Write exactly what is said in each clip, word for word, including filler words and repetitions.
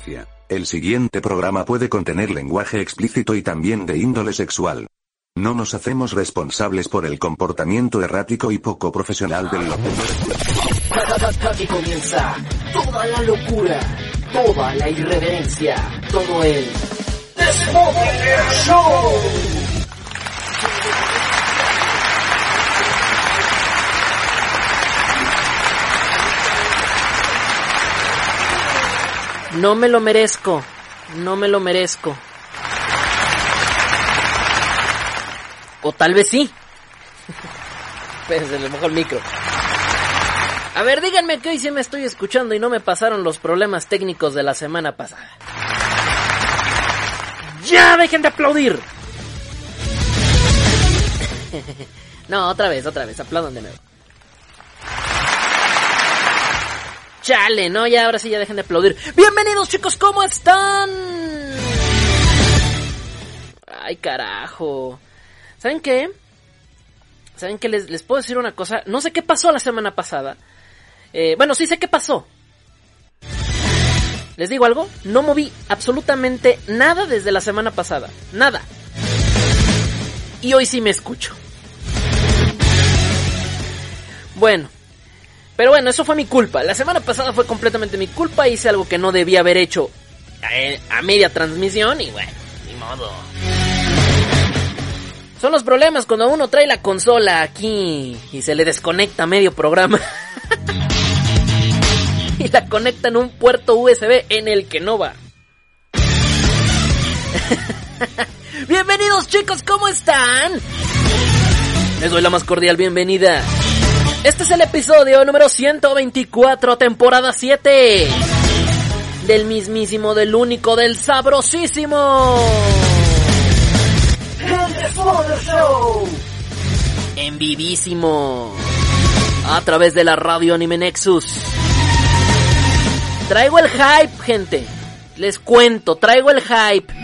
advertencia. El siguiente programa puede contener lenguaje explícito y también de índole sexual. No nos hacemos responsables por el comportamiento errático y poco profesional del locutor. Aquí comienza toda la locura, toda la irreverencia, todo el Desmóvil Show. No me lo merezco, no me lo merezco. O tal vez sí. Pues se le mojó el micro. A ver, díganme que hoy sí me estoy escuchando y no me pasaron los problemas técnicos de la semana pasada. ¡Ya dejen de aplaudir! No, otra vez, otra vez, aplaudan de nuevo. Chale, no, ya, ahora sí, ya dejen de aplaudir. Bienvenidos, chicos, ¿cómo están? Ay, carajo. ¿Saben qué? ¿Saben qué? Les, les puedo decir una cosa. No sé qué pasó la semana pasada. Eh, bueno, sí sé qué pasó. ¿Les digo algo? No moví absolutamente nada desde la semana pasada. Nada. Y hoy sí me escucho. Bueno. Pero bueno, eso fue mi culpa. La semana pasada fue completamente mi culpa. Hice algo que no debía haber hecho a, a media transmisión y bueno, ni modo. Son los problemas cuando uno trae la consola aquí y se le desconecta medio programa. Y la conecta en un puerto U S B en el que no va. Bienvenidos, chicos, ¿cómo están? Les doy la más cordial bienvenida. Este es el episodio número ciento veinticuatro, temporada siete. Del mismísimo, del único, del sabrosísimo El Desmóvil Show. En vivísimo. A través de la radio Anime Nexus. Traigo el hype, gente. Les cuento, traigo el hype.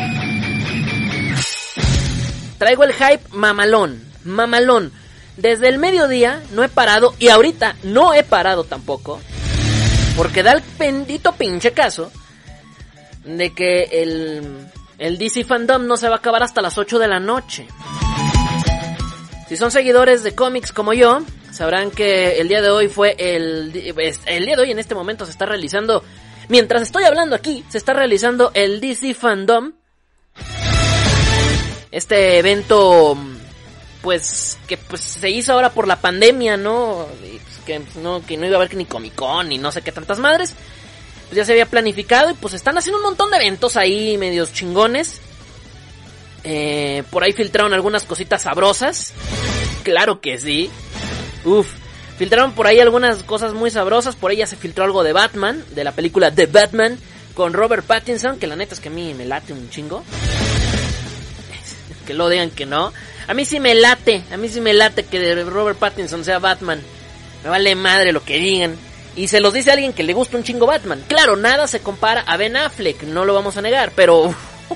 Traigo el hype mamalón, mamalón. Desde el mediodía no he parado, y ahorita no he parado tampoco, porque da el bendito pinche caso de que el, el D C Fandom no se va a acabar hasta las ocho de la noche. Si son seguidores de cómics como yo, sabrán que el día de hoy fue el... El día de hoy en este momento se está realizando, mientras estoy hablando aquí, se está realizando el D C Fandom. Este evento... Pues que pues se hizo ahora por la pandemia, ¿no? Y, pues, que, pues, no que no iba a haber ni Comic Con ni no sé qué tantas madres. Pues ya se había planificado y pues están haciendo un montón de eventos ahí medios chingones. Eh, por ahí filtraron algunas cositas sabrosas. Claro que sí. Uf, filtraron por ahí algunas cosas muy sabrosas. Por ahí ya se filtró algo de Batman, de la película The Batman con Robert Pattinson, que la neta es que a mí me late un chingo. Que lo digan que no. A mí sí me late, a mí sí me late que Robert Pattinson sea Batman. Me vale madre lo que digan. Y se los dice alguien que le gusta un chingo Batman. Claro, nada se compara a Ben Affleck, no lo vamos a negar, pero...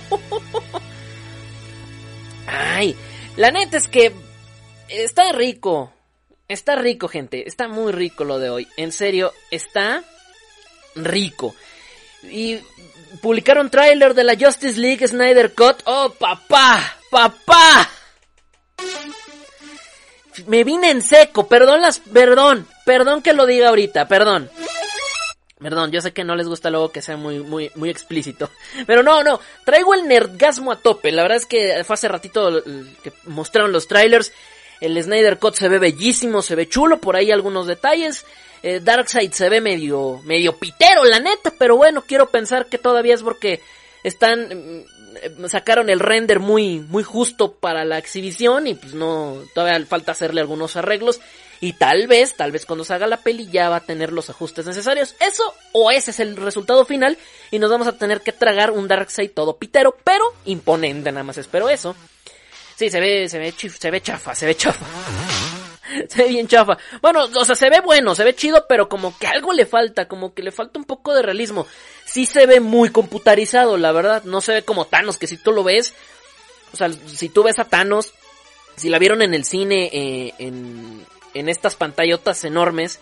Ay, la neta es que está rico. Está rico, gente, está muy rico lo de hoy. En serio, está rico. Y publicaron tráiler de la Justice League Snyder Cut. ¡Oh, papá! ¡Papá! Me vine en seco, perdón las, perdón, perdón que lo diga ahorita, perdón. Perdón, yo sé que no les gusta luego que sea muy, muy, muy explícito. Pero no, no, traigo el nerdgasmo a tope. La verdad es que fue hace ratito que mostraron los trailers. El Snyder Cut se ve bellísimo, se ve chulo, por ahí algunos detalles. Eh, Darkseid se ve medio, medio pitero, la neta, pero bueno, quiero pensar que todavía es porque están... sacaron el render muy muy justo para la exhibición y pues no, todavía falta hacerle algunos arreglos y tal vez, tal vez cuando se haga la peli ya va a tener los ajustes necesarios. Eso o ese es el resultado final y nos vamos a tener que tragar un Darkseid todo pitero, pero imponente, nada más espero eso. Sí, se ve, se ve, chif, se ve chafa, se ve chafa. Se ve bien chafa. Bueno, o sea, se ve bueno, se ve chido, pero como que algo le falta, como que le falta un poco de realismo. Sí se ve muy computarizado, la verdad. No se ve como Thanos, que si tú lo ves, o sea, si tú ves a Thanos, si la vieron en el cine, eh, en, en estas pantallotas enormes,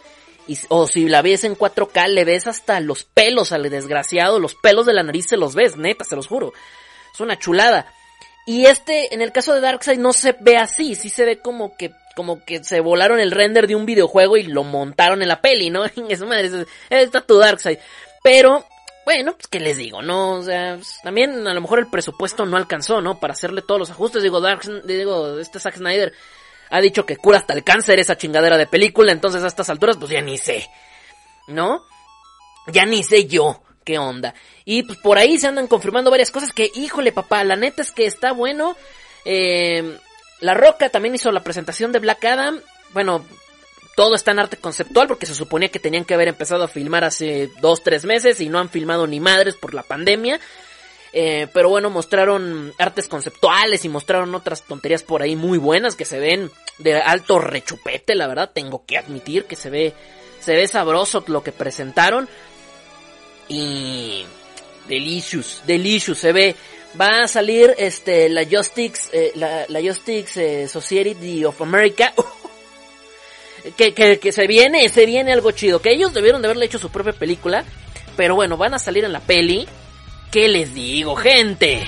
Y, o si la ves en cuatro K, le ves hasta los pelos al desgraciado, los pelos de la nariz se los ves, neta, se los juro. Es una chulada. Y este, en el caso de Darkseid, no se ve así, sí se ve como que, como que se volaron el render de un videojuego y lo montaron en la peli, ¿no? Es madre, está tu Darkseid. Pero, bueno, pues qué les digo, ¿no? O sea, pues, también a lo mejor el presupuesto no alcanzó, ¿no? Para hacerle todos los ajustes. Digo, Dark, digo, este Zack Snyder ha dicho que cura hasta el cáncer esa chingadera de película, entonces a estas alturas pues ya ni sé, ¿no? Ya ni sé yo qué onda. Y pues por ahí se andan confirmando varias cosas que, híjole papá, la neta es que está bueno. Eh, La Roca también hizo la presentación de Black Adam. Bueno, todo está en arte conceptual porque se suponía que tenían que haber empezado a filmar hace dos, tres meses y no han filmado ni madres por la pandemia. Eh, pero bueno, mostraron artes conceptuales y mostraron otras tonterías por ahí muy buenas que se ven de alto rechupete, la verdad, tengo que admitir que se ve, se ve sabroso lo que presentaron. Y delicious, delicious, se ve. Va a salir este la Justice, eh, la, la Justice eh, Society of America. que, que, que se viene, se viene algo chido. Que ellos debieron de haberle hecho su propia película. Pero bueno, van a salir en la peli. ¿Qué les digo, gente?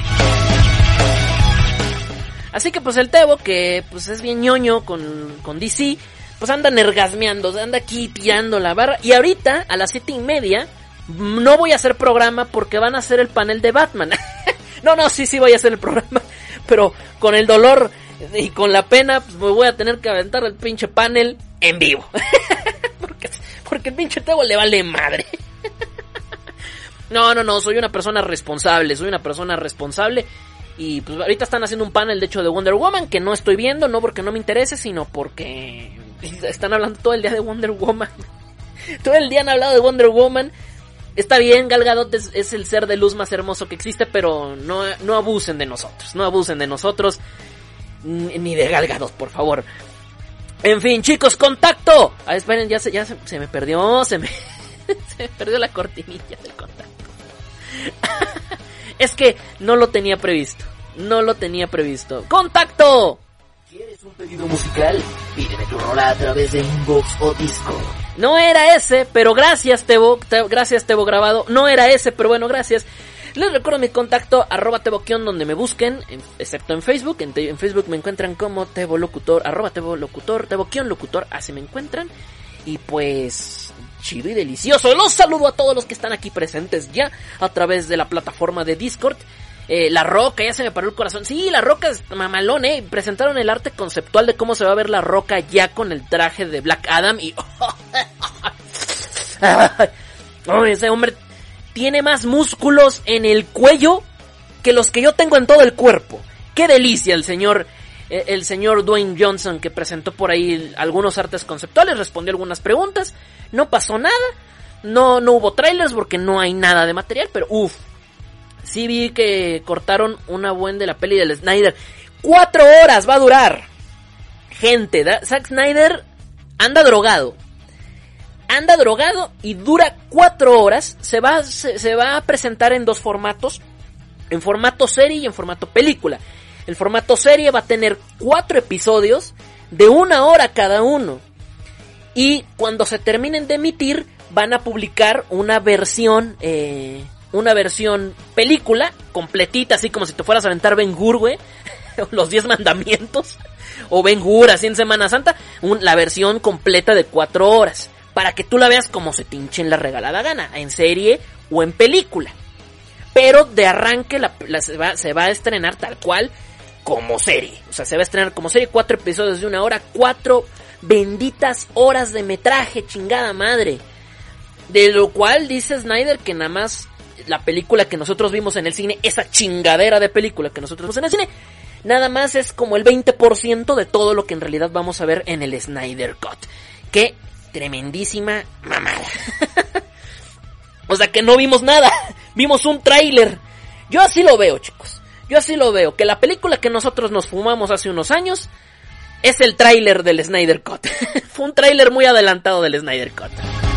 Así que pues el Tebo, que pues es bien ñoño con, con D C, pues anda nergasmeando, anda aquí tirando la barra. Y ahorita, a las siete y media, no voy a hacer programa porque van a hacer el panel de Batman. No, no, sí, sí voy a hacer el programa, pero con el dolor y con la pena, pues me voy a tener que aventar el pinche panel en vivo. porque, porque el pinche Tebo le vale madre. No, no, no, soy una persona responsable, soy una persona responsable. Y pues ahorita están haciendo un panel, de hecho, de Wonder Woman, que no estoy viendo, no porque no me interese, sino porque están hablando todo el día de Wonder Woman. Todo el día han hablado de Wonder Woman. Está bien, Gal Gadot es, es el ser de luz más hermoso que existe, pero no, no abusen de nosotros, no abusen de nosotros, ni de Gal Gadot, por favor. En fin, chicos, contacto. Ah, esperen, ya se, ya se, se me perdió, se me, se me perdió la cortinilla del contacto. Es que no lo tenía previsto. No lo tenía previsto. ¡Contacto! ¿Quieres un pedido musical? Pídeme tu rola a través de Inbox o Discord. No era ese, pero gracias Tebo, te, gracias Tebo grabado. No era ese, pero bueno, gracias. Les recuerdo mi contacto, arroba Teboquión, donde me busquen, en, excepto en Facebook. En, en Facebook me encuentran como Tebo Locutor, arroba Tebo Locutor, Teboquión Locutor, así me encuentran. Y pues, chido y delicioso. Los saludo a todos los que están aquí presentes ya a través de la plataforma de Discord. Eh, La Roca, ya se me paró el corazón. Sí, La Roca es mamalón, eh. Presentaron el arte conceptual de cómo se va a ver La Roca ya con el traje de Black Adam. Y oh, ese hombre tiene más músculos en el cuello que los que yo tengo en todo el cuerpo. Qué delicia el señor, eh, el señor Dwayne Johnson, que presentó por ahí algunos artes conceptuales, respondió algunas preguntas. No pasó nada. No, no hubo trailers porque no hay nada de material, pero uff. Sí vi que cortaron una buena de la peli del Snyder. Cuatro horas va a durar. Gente, da, Zack Snyder anda drogado. Anda drogado y dura cuatro horas. Se va, se, se va a presentar en dos formatos. En formato serie y en formato película. El formato serie va a tener cuatro episodios de una hora cada uno. Y cuando se terminen de emitir, van a publicar una versión... Eh, Una versión película completita, así como si te fueras a aventar Ben-Hur, güey. Los diez mandamientos. O Ben-Hur, así en Semana Santa. Un, la versión completa de cuatro horas. Para que tú la veas como se te hinche en la regalada gana. En serie o en película. Pero de arranque la, la, se, va, se va a estrenar tal cual como serie. O sea, se va a estrenar como serie. Cuatro episodios de una hora. Cuatro benditas horas de metraje, chingada madre. De lo cual dice Snyder que nada más... La película que nosotros vimos en el cine, esa chingadera de película que nosotros vimos en el cine, nada más es como el veinte por ciento de todo lo que en realidad vamos a ver en el Snyder Cut. Qué tremendísima mamada. O sea que no vimos nada, vimos un tráiler. Yo así lo veo, chicos. Yo así lo veo, que la película que nosotros nos fumamos hace unos años es el tráiler del Snyder Cut. Fue un tráiler muy adelantado del Snyder Cut.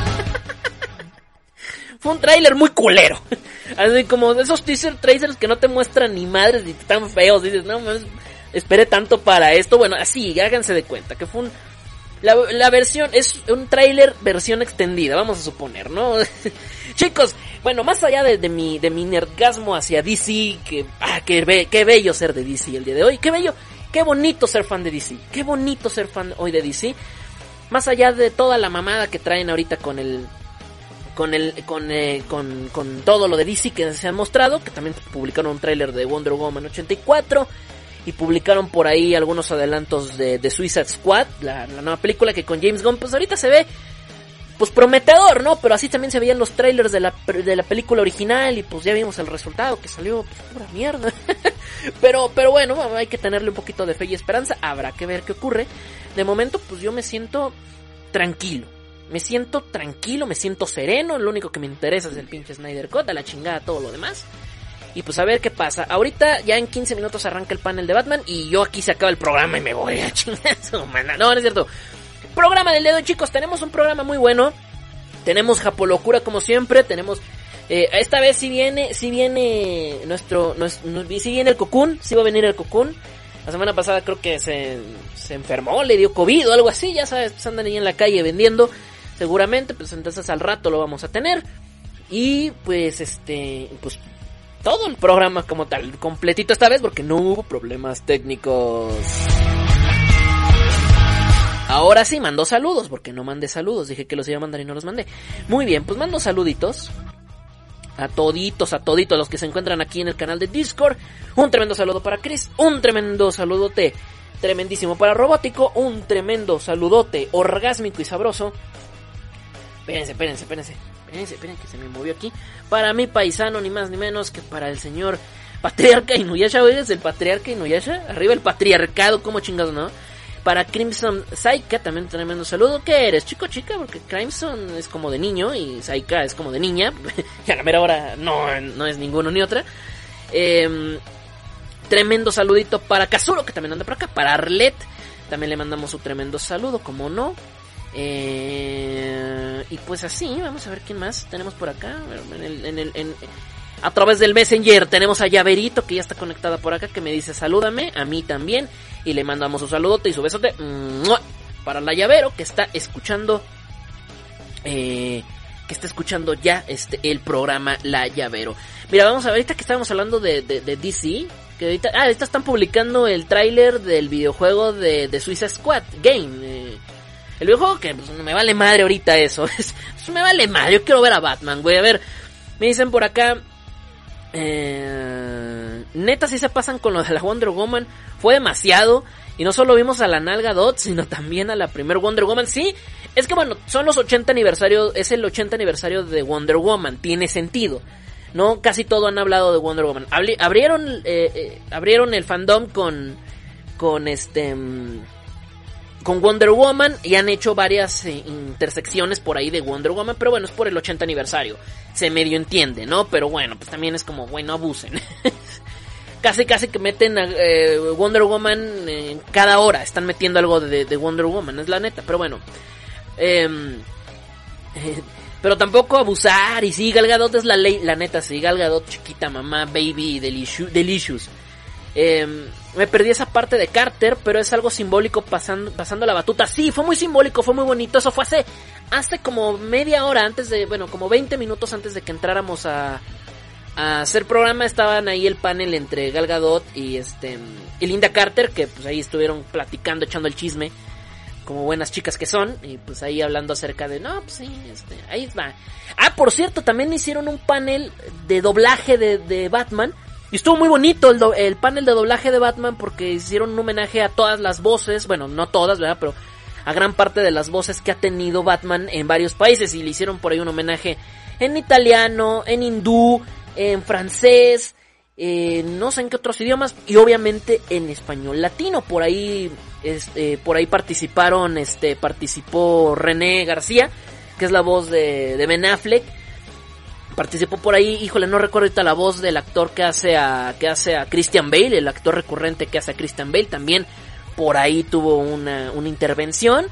Fue un tráiler muy culero. Así como de esos teaser trailers que no te muestran ni madres ni tan feos. Dices, no, esperé tanto para esto. Bueno, así, háganse de cuenta que fue un, La, la versión es un tráiler versión extendida, vamos a suponer, ¿no? Chicos, bueno, más allá de, de mi de mi nerdgasmo hacia D C, que ah, qué, be, qué bello ser de D C el día de hoy, qué bello, qué bonito ser fan de D C, qué bonito ser fan hoy de D C. Más allá de toda la mamada que traen ahorita con el con el con eh, con con todo lo de D C que se han mostrado, que también publicaron un tráiler de Wonder Woman ochenta y cuatro. Y publicaron por ahí algunos adelantos de, de Suicide Squad, la, la nueva película que con James Gunn, pues ahorita se ve, pues prometedor, ¿no? Pero así también se veían los trailers de la, de la película original y pues ya vimos el resultado, que salió pues pura mierda. pero, pero bueno, hay que tenerle un poquito de fe y esperanza, habrá que ver qué ocurre. De momento, pues yo me siento tranquilo, me siento tranquilo, me siento sereno, lo único que me interesa es el pinche Snyder Cut, a la chingada todo lo demás. Y pues a ver qué pasa. Ahorita ya en quince minutos arranca el panel de Batman. Y yo aquí se acaba el programa y me voy a chingar su mana. No, no es cierto. Programa del dedo, chicos. Tenemos un programa muy bueno. Tenemos Japolocura como siempre. Tenemos... Eh, esta vez si viene... Si viene nuestro... nuestro si viene el Cocoon. Si va a venir el Cocoon. La semana pasada creo que se... Se enfermó. Le dio COVID o algo así. Ya sabes. Pues andan ahí en la calle vendiendo. Seguramente. Pues entonces al rato lo vamos a tener. Y pues este... Pues... todo el programa como tal, completito esta vez, porque no hubo problemas técnicos. Ahora sí, mando saludos, porque no mandé saludos, dije que los iba a mandar y no los mandé. Muy bien, pues mando saluditos a toditos, a toditos los que se encuentran aquí en el canal de Discord. Un tremendo saludo para Chris, un tremendo saludote, tremendísimo para Robótico, un tremendo saludote orgásmico y sabroso. Espérense, espérense, espérense. Espérense, espérense que se me movió aquí. Para mi paisano, ni más ni menos que para el señor Patriarca Inuyasha. Oigas, el Patriarca Inuyasha. Arriba el patriarcado, como chingados, ¿no? Para Crimson Saika, también tremendo saludo. ¿Qué eres, chico, chica? Porque Crimson es como de niño y Saika es como de niña. Y a la mera hora no, no es ninguno ni otra. Eh, tremendo saludito para Kazuro, que también anda por acá. Para Arlet, también le mandamos su tremendo saludo, como no. Eh, y pues así, vamos a ver quién más tenemos por acá. En el, en el, en, a través del Messenger tenemos a Llaverito, que ya está conectada por acá, que me dice salúdame, a mí también. Y le mandamos un saludote y su besote ¡mua! Para la Llavero, que está escuchando eh, que está escuchando ya este el programa La Llavero. Mira, vamos a ver, ahorita que estábamos hablando de, de, de D C, que ahorita, ah, ahorita están publicando el tráiler del videojuego de, de Suicide Squad Game. eh, El videojuego que pues, me vale madre ahorita eso. Me vale madre, yo quiero ver a Batman, güey. A ver, me dicen por acá... Eh, neta, si se pasan con lo de la Wonder Woman. Fue demasiado. Y no solo vimos a la Nalga Dot, sino también a la primer Wonder Woman. Sí, es que bueno, son los ochenta aniversarios. Es el ochenta aniversario de Wonder Woman. Tiene sentido, ¿no? Casi todo han hablado de Wonder Woman. Abri- abrieron, eh, eh, abrieron el fandom con... Con este... con Wonder Woman y han hecho varias eh, intersecciones por ahí de Wonder Woman, pero bueno, es por el ochenta aniversario, se medio entiende, ¿no? Pero bueno, pues también es como, bueno, abusen. casi casi que meten a eh, Wonder Woman eh, cada hora, están metiendo algo de, de Wonder Woman, es la neta, pero bueno. Eh, eh, pero tampoco abusar, y sí, Gal Gadot es la ley, la neta, sí, Gal Gadot chiquita, mamá, baby, delicious. delicious. Eh, me perdí esa parte de Carter, pero es algo simbólico pasando, pasando la batuta. Sí, fue muy simbólico, fue muy bonito. Eso fue hace, hace como media hora antes de, bueno, como veinte minutos antes de que entráramos a, a hacer programa. Estaban ahí el panel entre Gal Gadot y este y Linda Carter, que pues ahí estuvieron platicando, echando el chisme, como buenas chicas que son, y pues ahí hablando acerca de, no, pues sí, este, ahí va. Ah, por cierto, también hicieron un panel de doblaje de, de Batman. Y estuvo muy bonito el, do, el panel de doblaje de Batman, porque hicieron un homenaje a todas las voces, bueno, no todas, ¿verdad? Pero a gran parte de las voces que ha tenido Batman en varios países. Y le hicieron por ahí un homenaje en italiano, en hindú, en francés, eh, no sé en qué otros idiomas, y obviamente en español latino. Por ahí, este, por ahí participaron, este, participó René García, que es la voz de, de Ben Affleck. Participó por ahí, híjole, no recuerdo ahorita la voz del actor que hace a que hace a Christian Bale, el actor recurrente que hace a Christian Bale, también por ahí tuvo una, una intervención.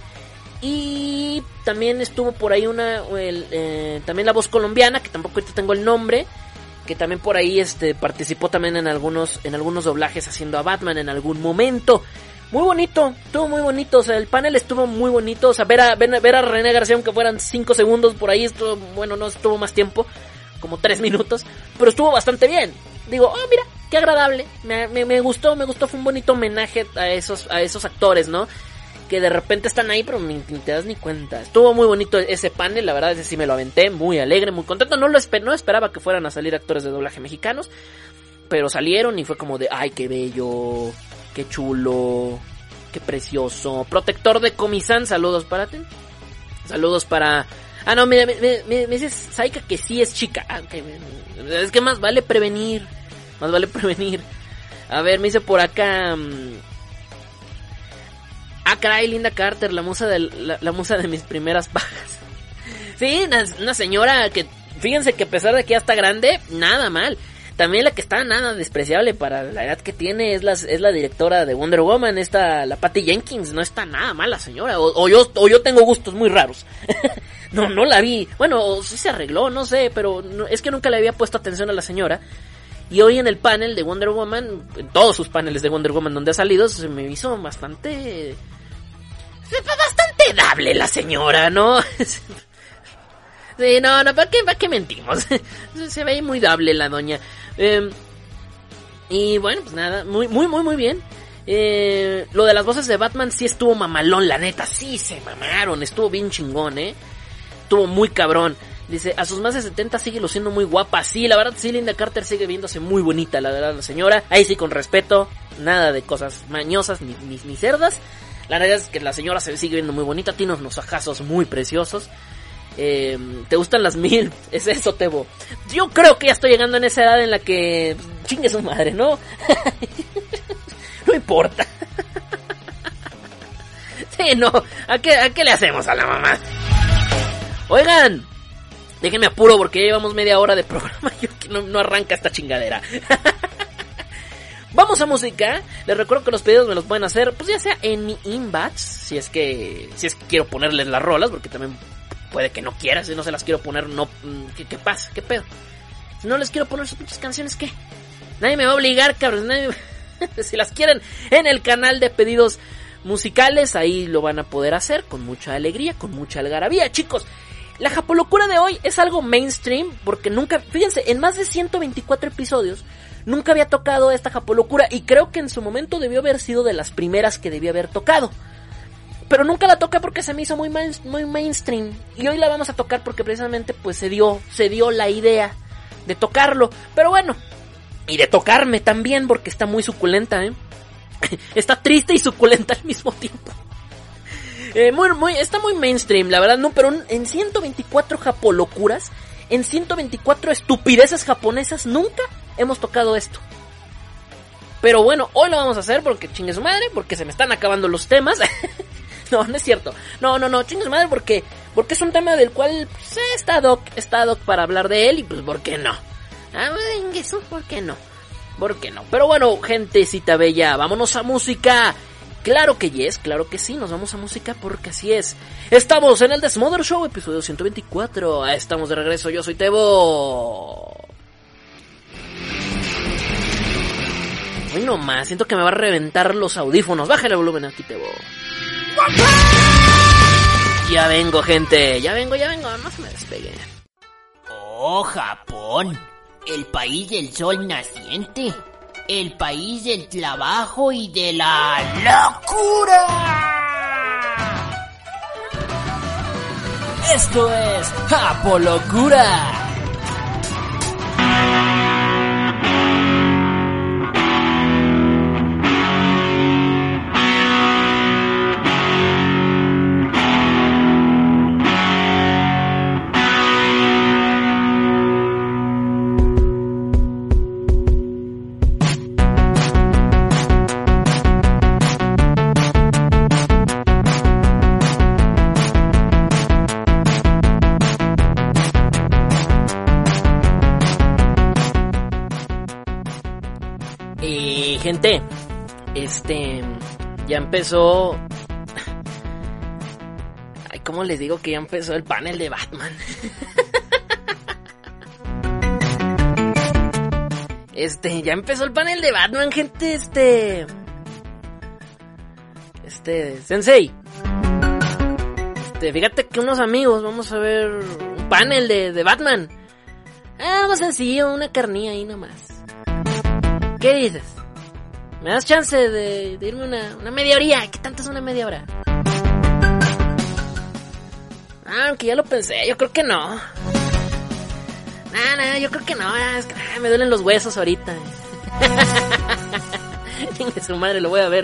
Y también estuvo por ahí una el, eh, también la voz colombiana, que tampoco ahorita tengo el nombre, que también por ahí este participó también en algunos en algunos doblajes haciendo a Batman en algún momento. Muy bonito, estuvo muy bonito, o sea, el panel estuvo muy bonito, o sea, ver a, ver, ver a René García, aunque fueran cinco segundos por ahí, estuvo, bueno, no estuvo más tiempo, como tres minutos, pero estuvo bastante bien. Digo, oh, mira, qué agradable, me, me, me gustó, me gustó, fue un bonito homenaje a esos, a esos actores, ¿no? Que de repente están ahí, pero ni, ni te das ni cuenta. Estuvo muy bonito ese panel, la verdad, ese sí me lo aventé, muy alegre, muy contento. No lo esper- no esperaba que fueran a salir actores de doblaje mexicanos, pero salieron y fue como de, ay, qué bello, qué chulo, qué precioso. Protector de Comisán, saludos para ti. Saludos para... Ah, no, me, me, me, me dices, Saika, que sí es chica. Ah, okay. Es que más vale prevenir, más vale prevenir. A ver, me dice por acá... Ah, caray, Linda Carter, la musa de, la, la musa de mis primeras bajas. Sí, una, una señora que, fíjense que a pesar de que ya está grande, nada mal. También la que está nada despreciable para la edad que tiene es la, es la directora de Wonder Woman, esta, la Patty Jenkins. No está nada mal la señora, o, o, yo, o yo tengo gustos muy raros. No, no la vi. Bueno, sí se arregló, no sé, pero no, es que nunca le había puesto atención a la señora. Y hoy en el panel de Wonder Woman, en todos sus paneles de Wonder Woman donde ha salido, se me hizo bastante... Bastante dable la señora, ¿no? Sí, no, no, ¿para qué, para qué mentimos? Se ve muy dable la doña. Eh, y bueno, pues nada, muy, muy, muy, muy bien. Eh, lo de las voces de Batman sí estuvo mamalón, la neta, sí se mamaron, estuvo bien chingón, ¿eh? Estuvo muy cabrón. Dice, a sus más de setenta sigue luciendo muy guapa. Sí, la verdad, sí, Linda Carter sigue viéndose muy bonita, la verdad, la señora. Ahí sí, con respeto, nada de cosas mañosas ni, ni, ni cerdas. La verdad es que la señora se sigue viendo muy bonita, tiene unos ojazos muy preciosos. Eh, ¿Te gustan las mil? Es eso, Tebo. Yo creo que ya estoy llegando en esa edad en la que... Chingue su madre, ¿no? No importa. Sí, no. ¿A qué, ¿A qué le hacemos a la mamá? Oigan, déjenme apuro porque ya llevamos media hora de programa y no, no arranca esta chingadera. Vamos a música. Les recuerdo que los pedidos me los pueden hacer, pues ya sea en mi inbox, si es que si es que quiero ponerles las rolas, porque también puede que no quieras, si no se las quiero poner, no, ¿qué, qué pasa? ¿Qué pedo? Si no les quiero poner sus pinches canciones, ¿qué? Nadie me va a obligar, cabrón. Nadie me... Si las quieren en el canal de pedidos musicales, ahí lo van a poder hacer con mucha alegría, con mucha algarabía, chicos. La japolocura de hoy es algo mainstream, porque nunca, fíjense, en más de ciento veinticuatro episodios nunca había tocado esta japolocura, y creo que en su momento debió haber sido de las primeras que debía haber tocado. Pero nunca la toqué porque se me hizo muy, main, muy mainstream. Y hoy la vamos a tocar porque precisamente pues se dio, se dio la idea de tocarlo. Pero bueno, y de tocarme también porque está muy suculenta, ¿eh? Está triste y suculenta al mismo tiempo. Eh, muy, muy, está muy mainstream, la verdad, no, pero en ciento veinticuatro japolocuras, en ciento veinticuatro estupideces japonesas, nunca hemos tocado esto. Pero bueno, hoy lo vamos a hacer porque chingue su madre, porque se me están acabando los temas. No, no es cierto. No, no, no, chingue su madre porque, porque es un tema del cual pues, está Doc, está Doc para hablar de él y pues ¿por qué no? Ah, eso, ¿por qué no? ¿Por qué no? Pero bueno, gentecita bella, vámonos a música. Claro que yes, claro que sí, nos vamos a música porque así es. Estamos en el Desmother Show, episodio ciento veinticuatro. Estamos de regreso, yo soy Tebo. Hoy no más, siento que me va a reventar los audífonos. Bájale el volumen aquí, Tebo. Ya vengo, gente, ya vengo, ya vengo, no se me despegue. Oh, Japón, el país del sol naciente. El país del trabajo y de la locura. Esto es Japolocura. Gente, este, ya empezó, ay, ¿cómo les digo que ya empezó el panel de Batman? Este, ya empezó el panel de Batman, gente, este, Este, Sensei. Este, fíjate que unos amigos vamos a ver un panel de, de Batman. Ah, algo sencillo, una carnilla ahí nomás. ¿Qué dices? ¿Me das chance de, de irme una, una media hora? ¿Qué tanto es una media hora? Ah, aunque ya lo pensé, yo creo que no. Nah, nah, yo creo que no, es que, ah, me duelen los huesos ahorita. Chingue su madre, lo voy a ver.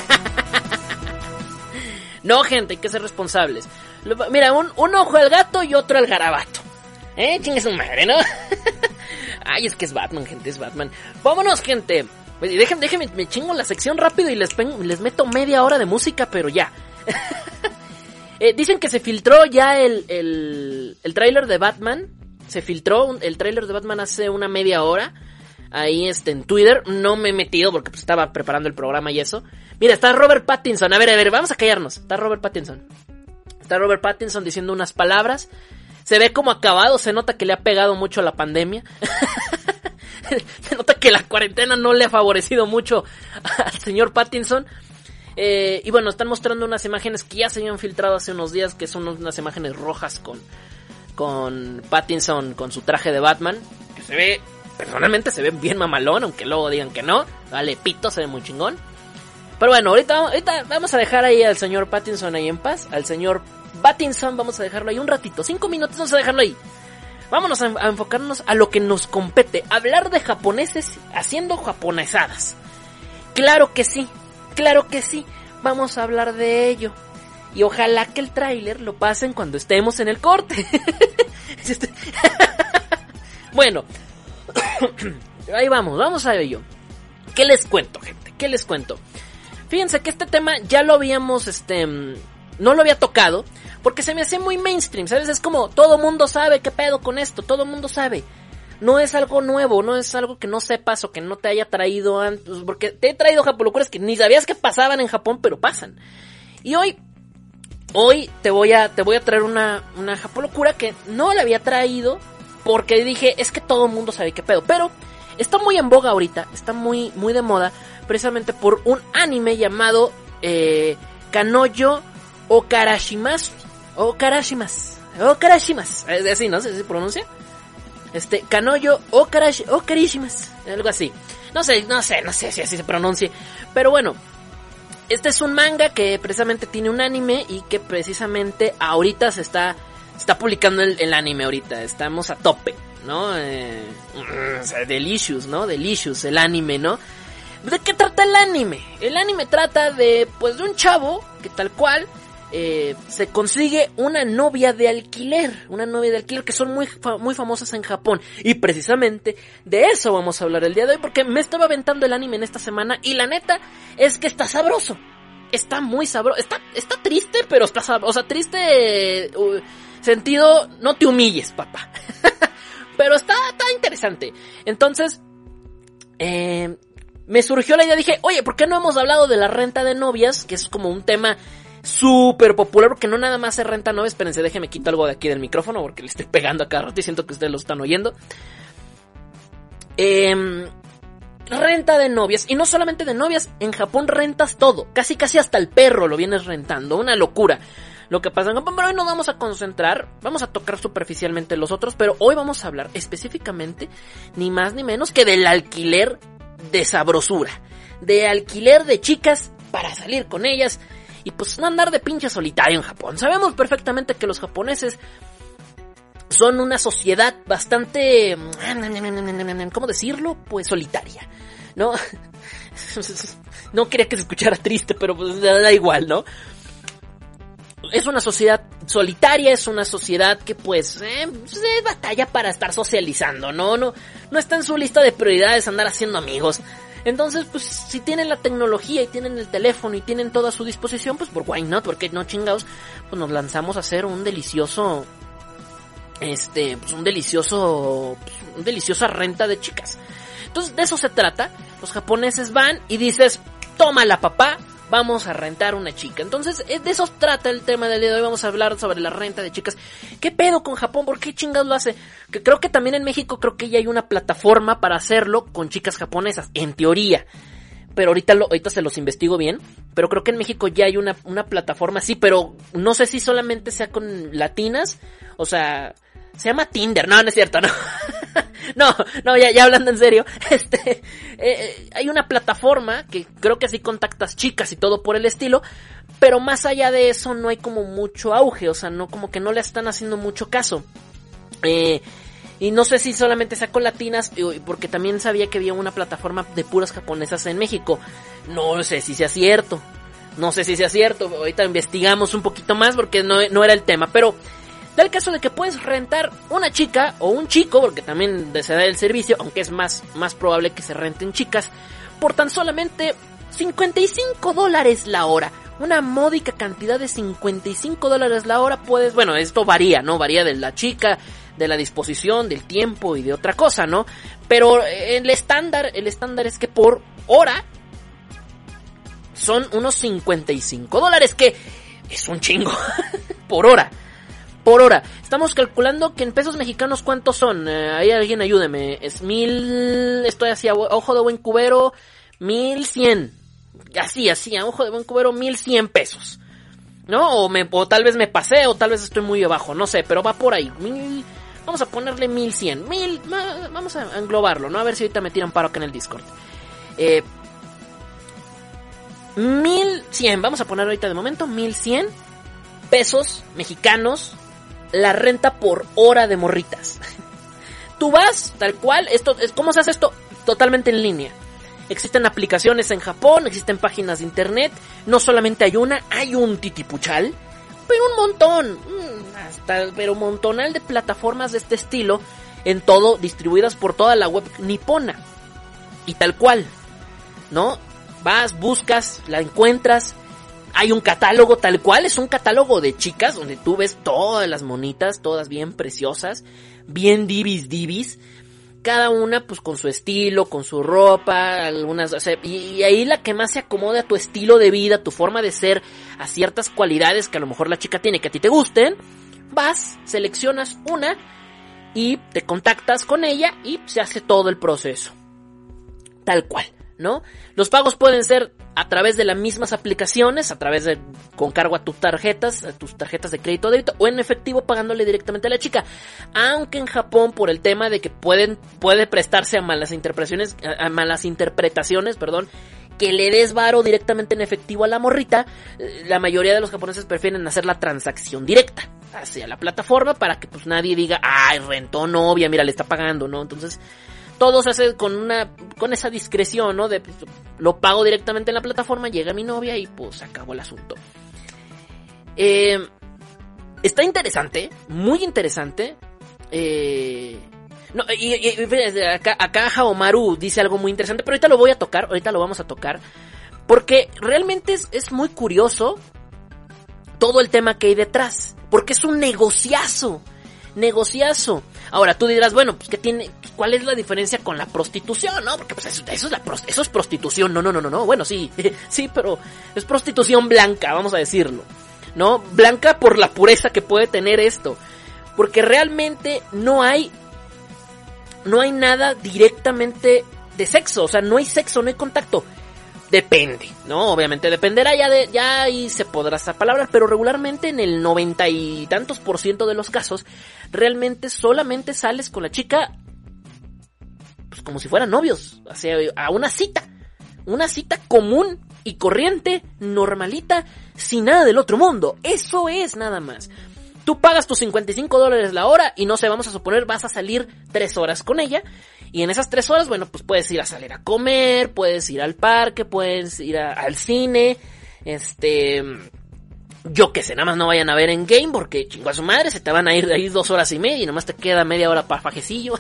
No, gente, hay que ser responsables. Mira, un, un ojo al gato y otro al garabato. Eh, chingue su madre, ¿no? Ay, es que es Batman, gente, es Batman. Vámonos, gente. Déjenme, déjenme, me chingo la sección rápido y les, les meto media hora de música, pero ya. eh, dicen que se filtró ya el, el, el tráiler de Batman. Se filtró el tráiler de Batman hace una media hora. Ahí este, en Twitter. No me he metido porque pues, estaba preparando el programa y eso. Mira, está Robert Pattinson. A ver, a ver, vamos a callarnos. Está Robert Pattinson. Está Robert Pattinson diciendo unas palabras. Se ve como acabado. Se nota que le ha pegado mucho la pandemia. Se nota que la cuarentena no le ha favorecido mucho al señor Pattinson. Eh, y bueno, están mostrando unas imágenes que ya se habían filtrado hace unos días. Que son unas imágenes rojas con... con Pattinson con su traje de Batman, que se ve, personalmente se ve bien mamalón, aunque luego digan que no, vale pito, se ve muy chingón. Pero bueno, ahorita, ahorita vamos a dejar ahí al señor Pattinson ahí en paz, al señor Pattinson vamos a dejarlo ahí un ratito, cinco minutos vamos a dejarlo ahí. Vámonos a, a enfocarnos a lo que nos compete, hablar de japoneses haciendo japonesadas. Claro que sí, claro que sí, vamos a hablar de ello. Y ojalá que el tráiler lo pasen cuando estemos en el corte. Bueno, ahí vamos, vamos a ello. ¿Qué les cuento, gente? ¿Qué les cuento? Fíjense que este tema ya lo habíamos, este, no lo había tocado, porque se me hacía muy mainstream, ¿sabes? Es como, todo mundo sabe qué pedo con esto, todo mundo sabe. No es algo nuevo, no es algo que no sepas o que no te haya traído antes, porque te he traído japolocuras que ni sabías que pasaban en Japón, pero pasan. Y hoy... Hoy te voy a te voy a traer una, una japolocura que no la había traído porque dije, es que todo el mundo sabe qué pedo. Pero está muy en boga ahorita, está muy, muy de moda, precisamente por un anime llamado eh, Kanojo Okarashimasu. Okarashimasu. Okarashimasu. Es así, ¿no? ¿Se, se pronuncia? Este, Kanojo Okarash, Okarishimasu. Algo así. No sé, no sé, no sé si así se pronuncie. Pero bueno. Este es un manga que precisamente tiene un anime y que precisamente ahorita se está, se está publicando el, el anime ahorita. Estamos a tope, ¿no? Eh, o sea, delicious, ¿no? Delicious, el anime, ¿no? ¿De qué trata el anime? El anime trata de, pues, de un chavo que tal cual eh, se consigue una novia de alquiler. Una novia de alquiler que son muy, fa- muy famosas en Japón. Y precisamente de eso vamos a hablar el día de hoy porque me estaba aventando el anime en esta semana y la neta es que está sabroso. Está muy sabroso. Está, está triste, pero está sabroso. O sea, triste uh, sentido, no te humilles, papá. Pero está, está interesante. Entonces, eh, me surgió la idea, dije, oye, ¿por qué no hemos hablado de la renta de novias? Que es como un tema súper popular, porque no nada más se renta novias. Espérense, déjenme quito algo de aquí del micrófono porque le estoy pegando a cada rato y siento que ustedes lo están oyendo. Eh, renta de novias, y no solamente de novias, en Japón rentas todo, casi casi hasta el perro lo vienes rentando, una locura lo que pasa en Japón, pero hoy nos vamos a concentrar, vamos a tocar superficialmente los otros, pero hoy vamos a hablar específicamente, ni más ni menos que del alquiler de sabrosura, de alquiler de chicas para salir con ellas, y pues no andar de pinche solitario en Japón. Sabemos perfectamente que los japoneses son una sociedad bastante, ¿cómo decirlo? Pues solitaria, ¿no? No quería que se escuchara triste, pero pues da igual, ¿no? Es una sociedad solitaria, es una sociedad que pues eh, se batalla para estar socializando, ¿no? No, no está en su lista de prioridades andar haciendo amigos. Entonces, pues, si tienen la tecnología y tienen el teléfono y tienen todo a su disposición, pues, por why not, porque no chingados, pues nos lanzamos a hacer un delicioso, este, pues un delicioso, pues, un deliciosa renta de chicas. Entonces, de eso se trata. Los japoneses van y dices, tómala papá, vamos a rentar una chica. Entonces, de eso trata el tema del día de hoy. Vamos a hablar sobre la renta de chicas. ¿Qué pedo con Japón? ¿Por qué chingados lo hace? Que creo que también en México creo que ya hay una plataforma para hacerlo con chicas japonesas, en teoría. pero ahorita, lo, ahorita se los investigo bien. Pero creo que en México ya hay una, una plataforma así, pero no sé si solamente sea con latinas. O sea, se llama Tinder. No, no es cierto, no. no, no, ya, ya hablando en serio. Este, eh, hay una plataforma que creo que así contactas chicas y todo por el estilo. Pero más allá de eso no hay como mucho auge. O sea, no, como que no le están haciendo mucho caso. Eh... Y no sé si solamente sea con latinas, porque también sabía que había una plataforma de puras japonesas en México. No sé si sea cierto. No sé si sea cierto. Ahorita investigamos un poquito más porque no, no era el tema. Pero da el caso de que puedes rentar una chica o un chico, porque también se da el servicio, aunque es más, más probable que se renten chicas, por tan solamente cincuenta y cinco dólares la hora. Una módica cantidad de cincuenta y cinco dólares la hora puedes... Bueno, esto varía, ¿no? Varía de la chica, de la disposición, del tiempo y de otra cosa, ¿no? Pero el estándar, el estándar es que por hora son unos cincuenta y cinco dólares, que es un chingo. Por hora. Por hora. Estamos calculando que en pesos mexicanos, ¿cuántos son? Eh, ahí alguien ayúdeme. Es mil... Estoy así a ojo de buen cubero. Mil cien. Así, así, a ojo de buen cubero, mil cien pesos. ¿No? O, me, o tal vez me pasé, o tal vez estoy muy abajo, no sé, pero va por ahí. Mil, vamos a ponerle mil cien. Mil, vamos a englobarlo, ¿no? A ver si ahorita me tiran paro acá en el Discord. Eh, mil cien, vamos a poner ahorita de momento, mil cien pesos mexicanos la renta por hora de morritas. Tú vas, tal cual, esto, ¿cómo se hace esto? Totalmente en línea. Existen aplicaciones en Japón, existen páginas de internet, no solamente hay una, hay un titipuchal, pero un montón, hasta, pero un montonal de plataformas de este estilo, en todo, distribuidas por toda la web nipona, y tal cual, ¿no? Vas, buscas, la encuentras, hay un catálogo tal cual, es un catálogo de chicas, donde tú ves todas las monitas, todas bien preciosas, bien divis divis, cada una pues con su estilo, con su ropa, algunas, o sea, y, y ahí la que más se acomode a tu estilo de vida, tu forma de ser, a ciertas cualidades que a lo mejor la chica tiene que a ti te gusten, vas, seleccionas una y te contactas con ella y se hace todo el proceso. Tal cual, ¿no? Los pagos pueden ser a través de las mismas aplicaciones, a través de, con cargo a tus tarjetas, a tus tarjetas de crédito o débito, o en efectivo pagándole directamente a la chica. Aunque en Japón, por el tema de que pueden, puede prestarse a malas interpretaciones, a, a malas interpretaciones, perdón, que le des varo directamente en efectivo a la morrita, la mayoría de los japoneses prefieren hacer la transacción directa hacia la plataforma para que pues nadie diga, ay, rentó novia, mira, le está pagando, ¿no? Entonces, todo se hace con una, con esa discreción, ¿no? De, pues, lo pago directamente en la plataforma, llega mi novia y pues acabó el asunto. Eh, está interesante, muy interesante. Eh, no, y, y acá, acá Haomaru dice algo muy interesante, pero ahorita lo voy a tocar, ahorita lo vamos a tocar, porque realmente es, es muy curioso todo el tema que hay detrás, porque es un negociazo. Negociazo. Ahora tú dirás, bueno, pues ¿qué tiene? ¿Cuál es la diferencia con la prostitución, no? Porque pues eso, eso es la eso es prostitución. No, no, no, no, no. Bueno, sí, sí, pero es prostitución blanca, vamos a decirlo, ¿no? Blanca por la pureza que puede tener esto, porque realmente no hay no hay nada directamente de sexo, o sea, no hay sexo, no hay contacto. Depende, ¿no? Obviamente dependerá ya de, ya ahí se podrá usar palabras, pero regularmente en el noventa y tantos por ciento de los casos, realmente solamente sales con la chica, pues como si fueran novios, o sea, a una cita, una cita común y corriente, normalita, sin nada del otro mundo, eso es nada más. Tú pagas tus cincuenta y cinco dólares la hora y no sé, vamos a suponer, vas a salir tres horas con ella. Y en esas tres horas, bueno, pues puedes ir a salir a comer, puedes ir al parque, puedes ir a, al cine, este, yo qué sé, nada más no vayan a ver en game porque chingo a su madre, se te van a ir ahí dos horas y media y nomás te queda media hora para fajecillo.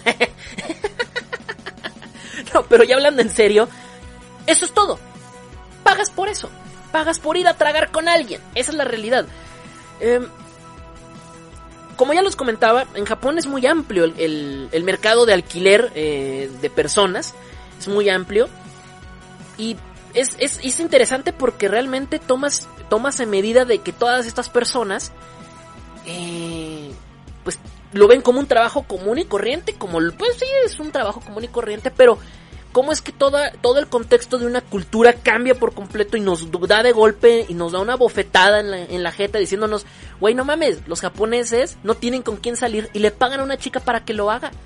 No, pero ya hablando en serio, eso es todo. Pagas por eso, pagas por ir a tragar con alguien, esa es la realidad. Eh, Como ya les comentaba, en Japón es muy amplio el, el, el mercado de alquiler eh, de personas, es muy amplio y es, es, es interesante porque realmente tomas, tomas en medida de que todas estas personas eh, pues lo ven como un trabajo común y corriente, como pues sí es un trabajo común y corriente, pero cómo es que toda, todo el contexto de una cultura cambia por completo y nos da de golpe y nos da una bofetada en la, en la jeta diciéndonos, güey, no mames, los japoneses no tienen con quién salir y le pagan a una chica para que lo haga.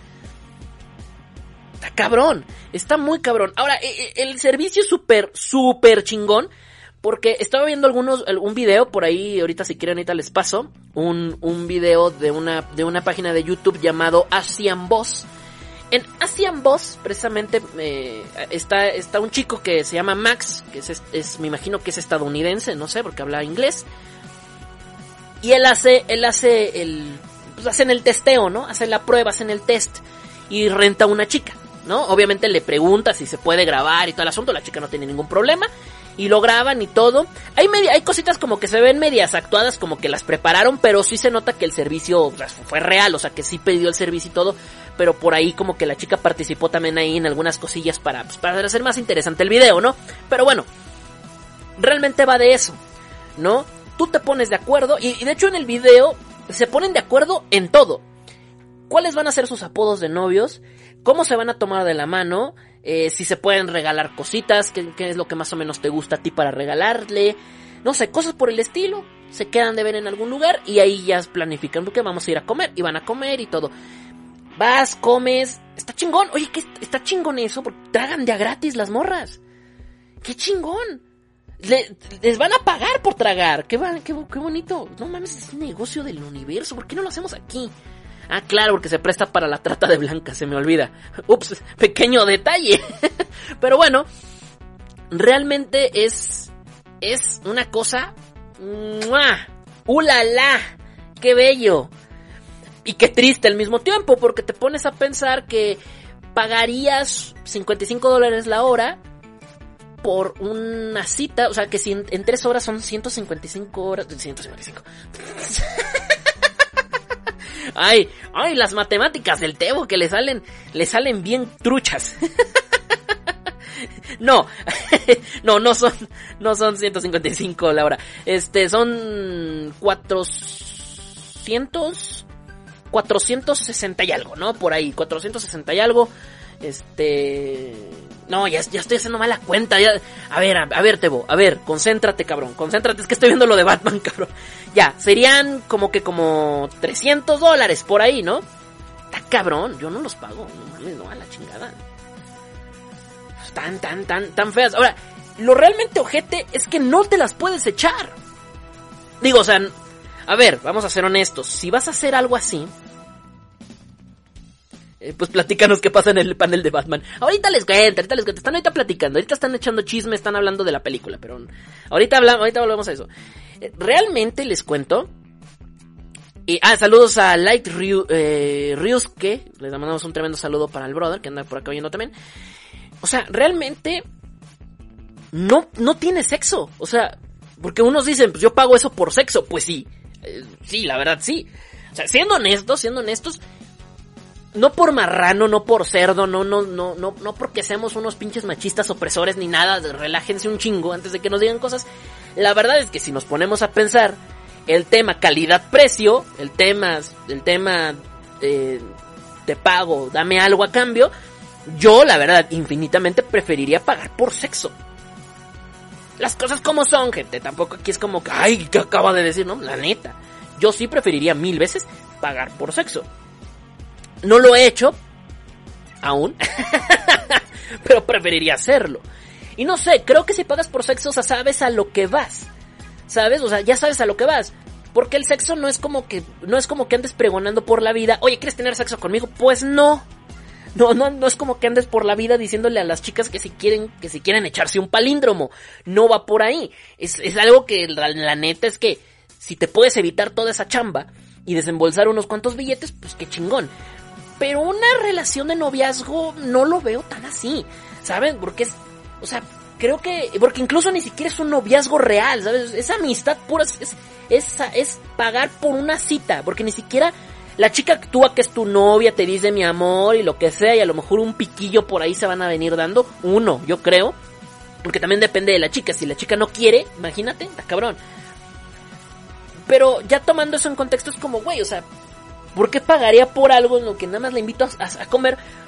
Está cabrón, está muy cabrón. Ahora, el servicio es súper, súper chingón. Porque estaba viendo algunos, un video por ahí, ahorita si quieren ahorita les paso, un, un video de una, de una página de YouTube llamado Asian Boss. En Asian Boss, precisamente, eh, está, está un chico que se llama Max, que es, es, me imagino que es estadounidense, no sé, porque habla inglés. Y él hace, él hace el, pues hacen el testeo, ¿no? Hacen la prueba, hacen el test, y renta a una chica, ¿no? Obviamente le pregunta si se puede grabar y todo el asunto, la chica no tiene ningún problema. Y lo graban y todo. Hay media, hay cositas como que se ven medias actuadas, como que las prepararon, pero sí se nota que el servicio, o sea, fue real, o sea, que sí pidió el servicio y todo, pero por ahí como que la chica participó también ahí en algunas cosillas para, pues, para hacer más interesante el video, ¿no? Pero bueno, realmente va de eso, ¿no? Tú te pones de acuerdo, y, y de hecho en el video se ponen de acuerdo en todo. ¿Cuáles van a ser sus apodos de novios? ¿Cómo se van a tomar de la mano? Eh, si se pueden regalar cositas, ¿qué, qué es lo que más o menos te gusta a ti para regalarle? No sé, cosas por el estilo. Se quedan de ver en algún lugar y ahí ya planifican porque vamos a ir a comer. Y van a comer y todo. Vas, comes, está chingón. Oye, ¿qué está chingón eso? Porque tragan de a gratis las morras. ¡Qué chingón! Le, les van a pagar por tragar. Qué, qué, qué bonito. No mames, es un negocio del universo. ¿Por qué no lo hacemos aquí? Ah, claro, porque se presta para la trata de blancas, se me olvida. Ups, pequeño detalle. Pero bueno, realmente es, es una cosa... ¡Mua! ¡Ulala! ¡Qué bello! Y qué triste al mismo tiempo, porque te pones a pensar que pagarías cincuenta y cinco dólares la hora por una cita. O sea, que si en, en tres horas son ciento cincuenta y cinco horas... ciento cincuenta y cinco... Ay, ay, las matemáticas del Tebo que le salen, le salen bien truchas. No, no, no son, no son ciento cincuenta y cinco la hora. Este, son cuatrocientos, cuatrocientos sesenta y algo, ¿no? Por ahí, cuatrocientos sesenta y algo. Este, no, ya, ya estoy haciendo mala cuenta. Ya, a ver, a, a ver, Tebo, a ver, concéntrate, cabrón, concéntrate, es que estoy viendo lo de Batman, cabrón. Ya, serían como que como trescientos dólares por ahí, ¿no? Está cabrón, yo no los pago, no mames, no, a la chingada. Tan, tan, tan, tan feas. Ahora, lo realmente ojete es que no te las puedes echar. Digo, o sea, a ver, vamos a ser honestos. Si vas a hacer algo así, eh, pues platícanos qué pasa en el panel de Batman. Ahorita les cuento, ahorita les cuento. Están ahorita platicando, ahorita están echando chisme, están hablando de la película, pero ahorita hablamos, ahorita volvemos a eso. Eh, realmente les cuento. Y, ah, saludos a Light Ryu, eh, Ryusuke. Les mandamos un tremendo saludo para el brother que anda por acá oyendo también. O sea, realmente no, no tiene sexo. O sea, porque unos dicen, pues yo pago eso por sexo. Pues sí, eh, sí, la verdad sí. O sea, siendo honestos, siendo honestos, no por marrano, no por cerdo, no, no, no, no, no porque seamos unos pinches machistas opresores ni nada. Relájense un chingo antes de que nos digan cosas. La verdad es que si nos ponemos a pensar, el tema calidad-precio, el tema, el tema eh, te pago, dame algo a cambio. Yo, la verdad, infinitamente preferiría pagar por sexo. Las cosas como son, gente. Tampoco aquí es como que, ay, ¿qué acaba de decir? No, la neta. Yo sí preferiría mil veces pagar por sexo. No lo he hecho aún, pero preferiría hacerlo. Y no sé, creo que si pagas por sexo, o sea, sabes a lo que vas. ¿Sabes? O sea, ya sabes a lo que vas. Porque el sexo no es como que, no es como que andes pregonando por la vida. Oye, ¿quieres tener sexo conmigo? Pues no. No, no, no es como que andes por la vida diciéndole a las chicas que si quieren, que si quieren echarse un palíndromo. No va por ahí. Es, es algo que la, la neta es que si te puedes evitar toda esa chamba y desembolsar unos cuantos billetes, pues qué chingón. Pero una relación de noviazgo no lo veo tan así, ¿saben? Porque es, o sea, creo que, porque incluso ni siquiera es un noviazgo real, ¿sabes? Es amistad pura, es, es, es, es pagar por una cita, porque ni siquiera la chica actúa que es tu novia, te dice mi amor y lo que sea, y a lo mejor un piquillo por ahí se van a venir dando, uno, yo creo, porque también depende de la chica, si la chica no quiere, imagínate, está cabrón. Pero ya tomando eso en contexto es como, güey, o sea, ¿por qué pagaría por algo en lo que nada más le invito a, a, a comer?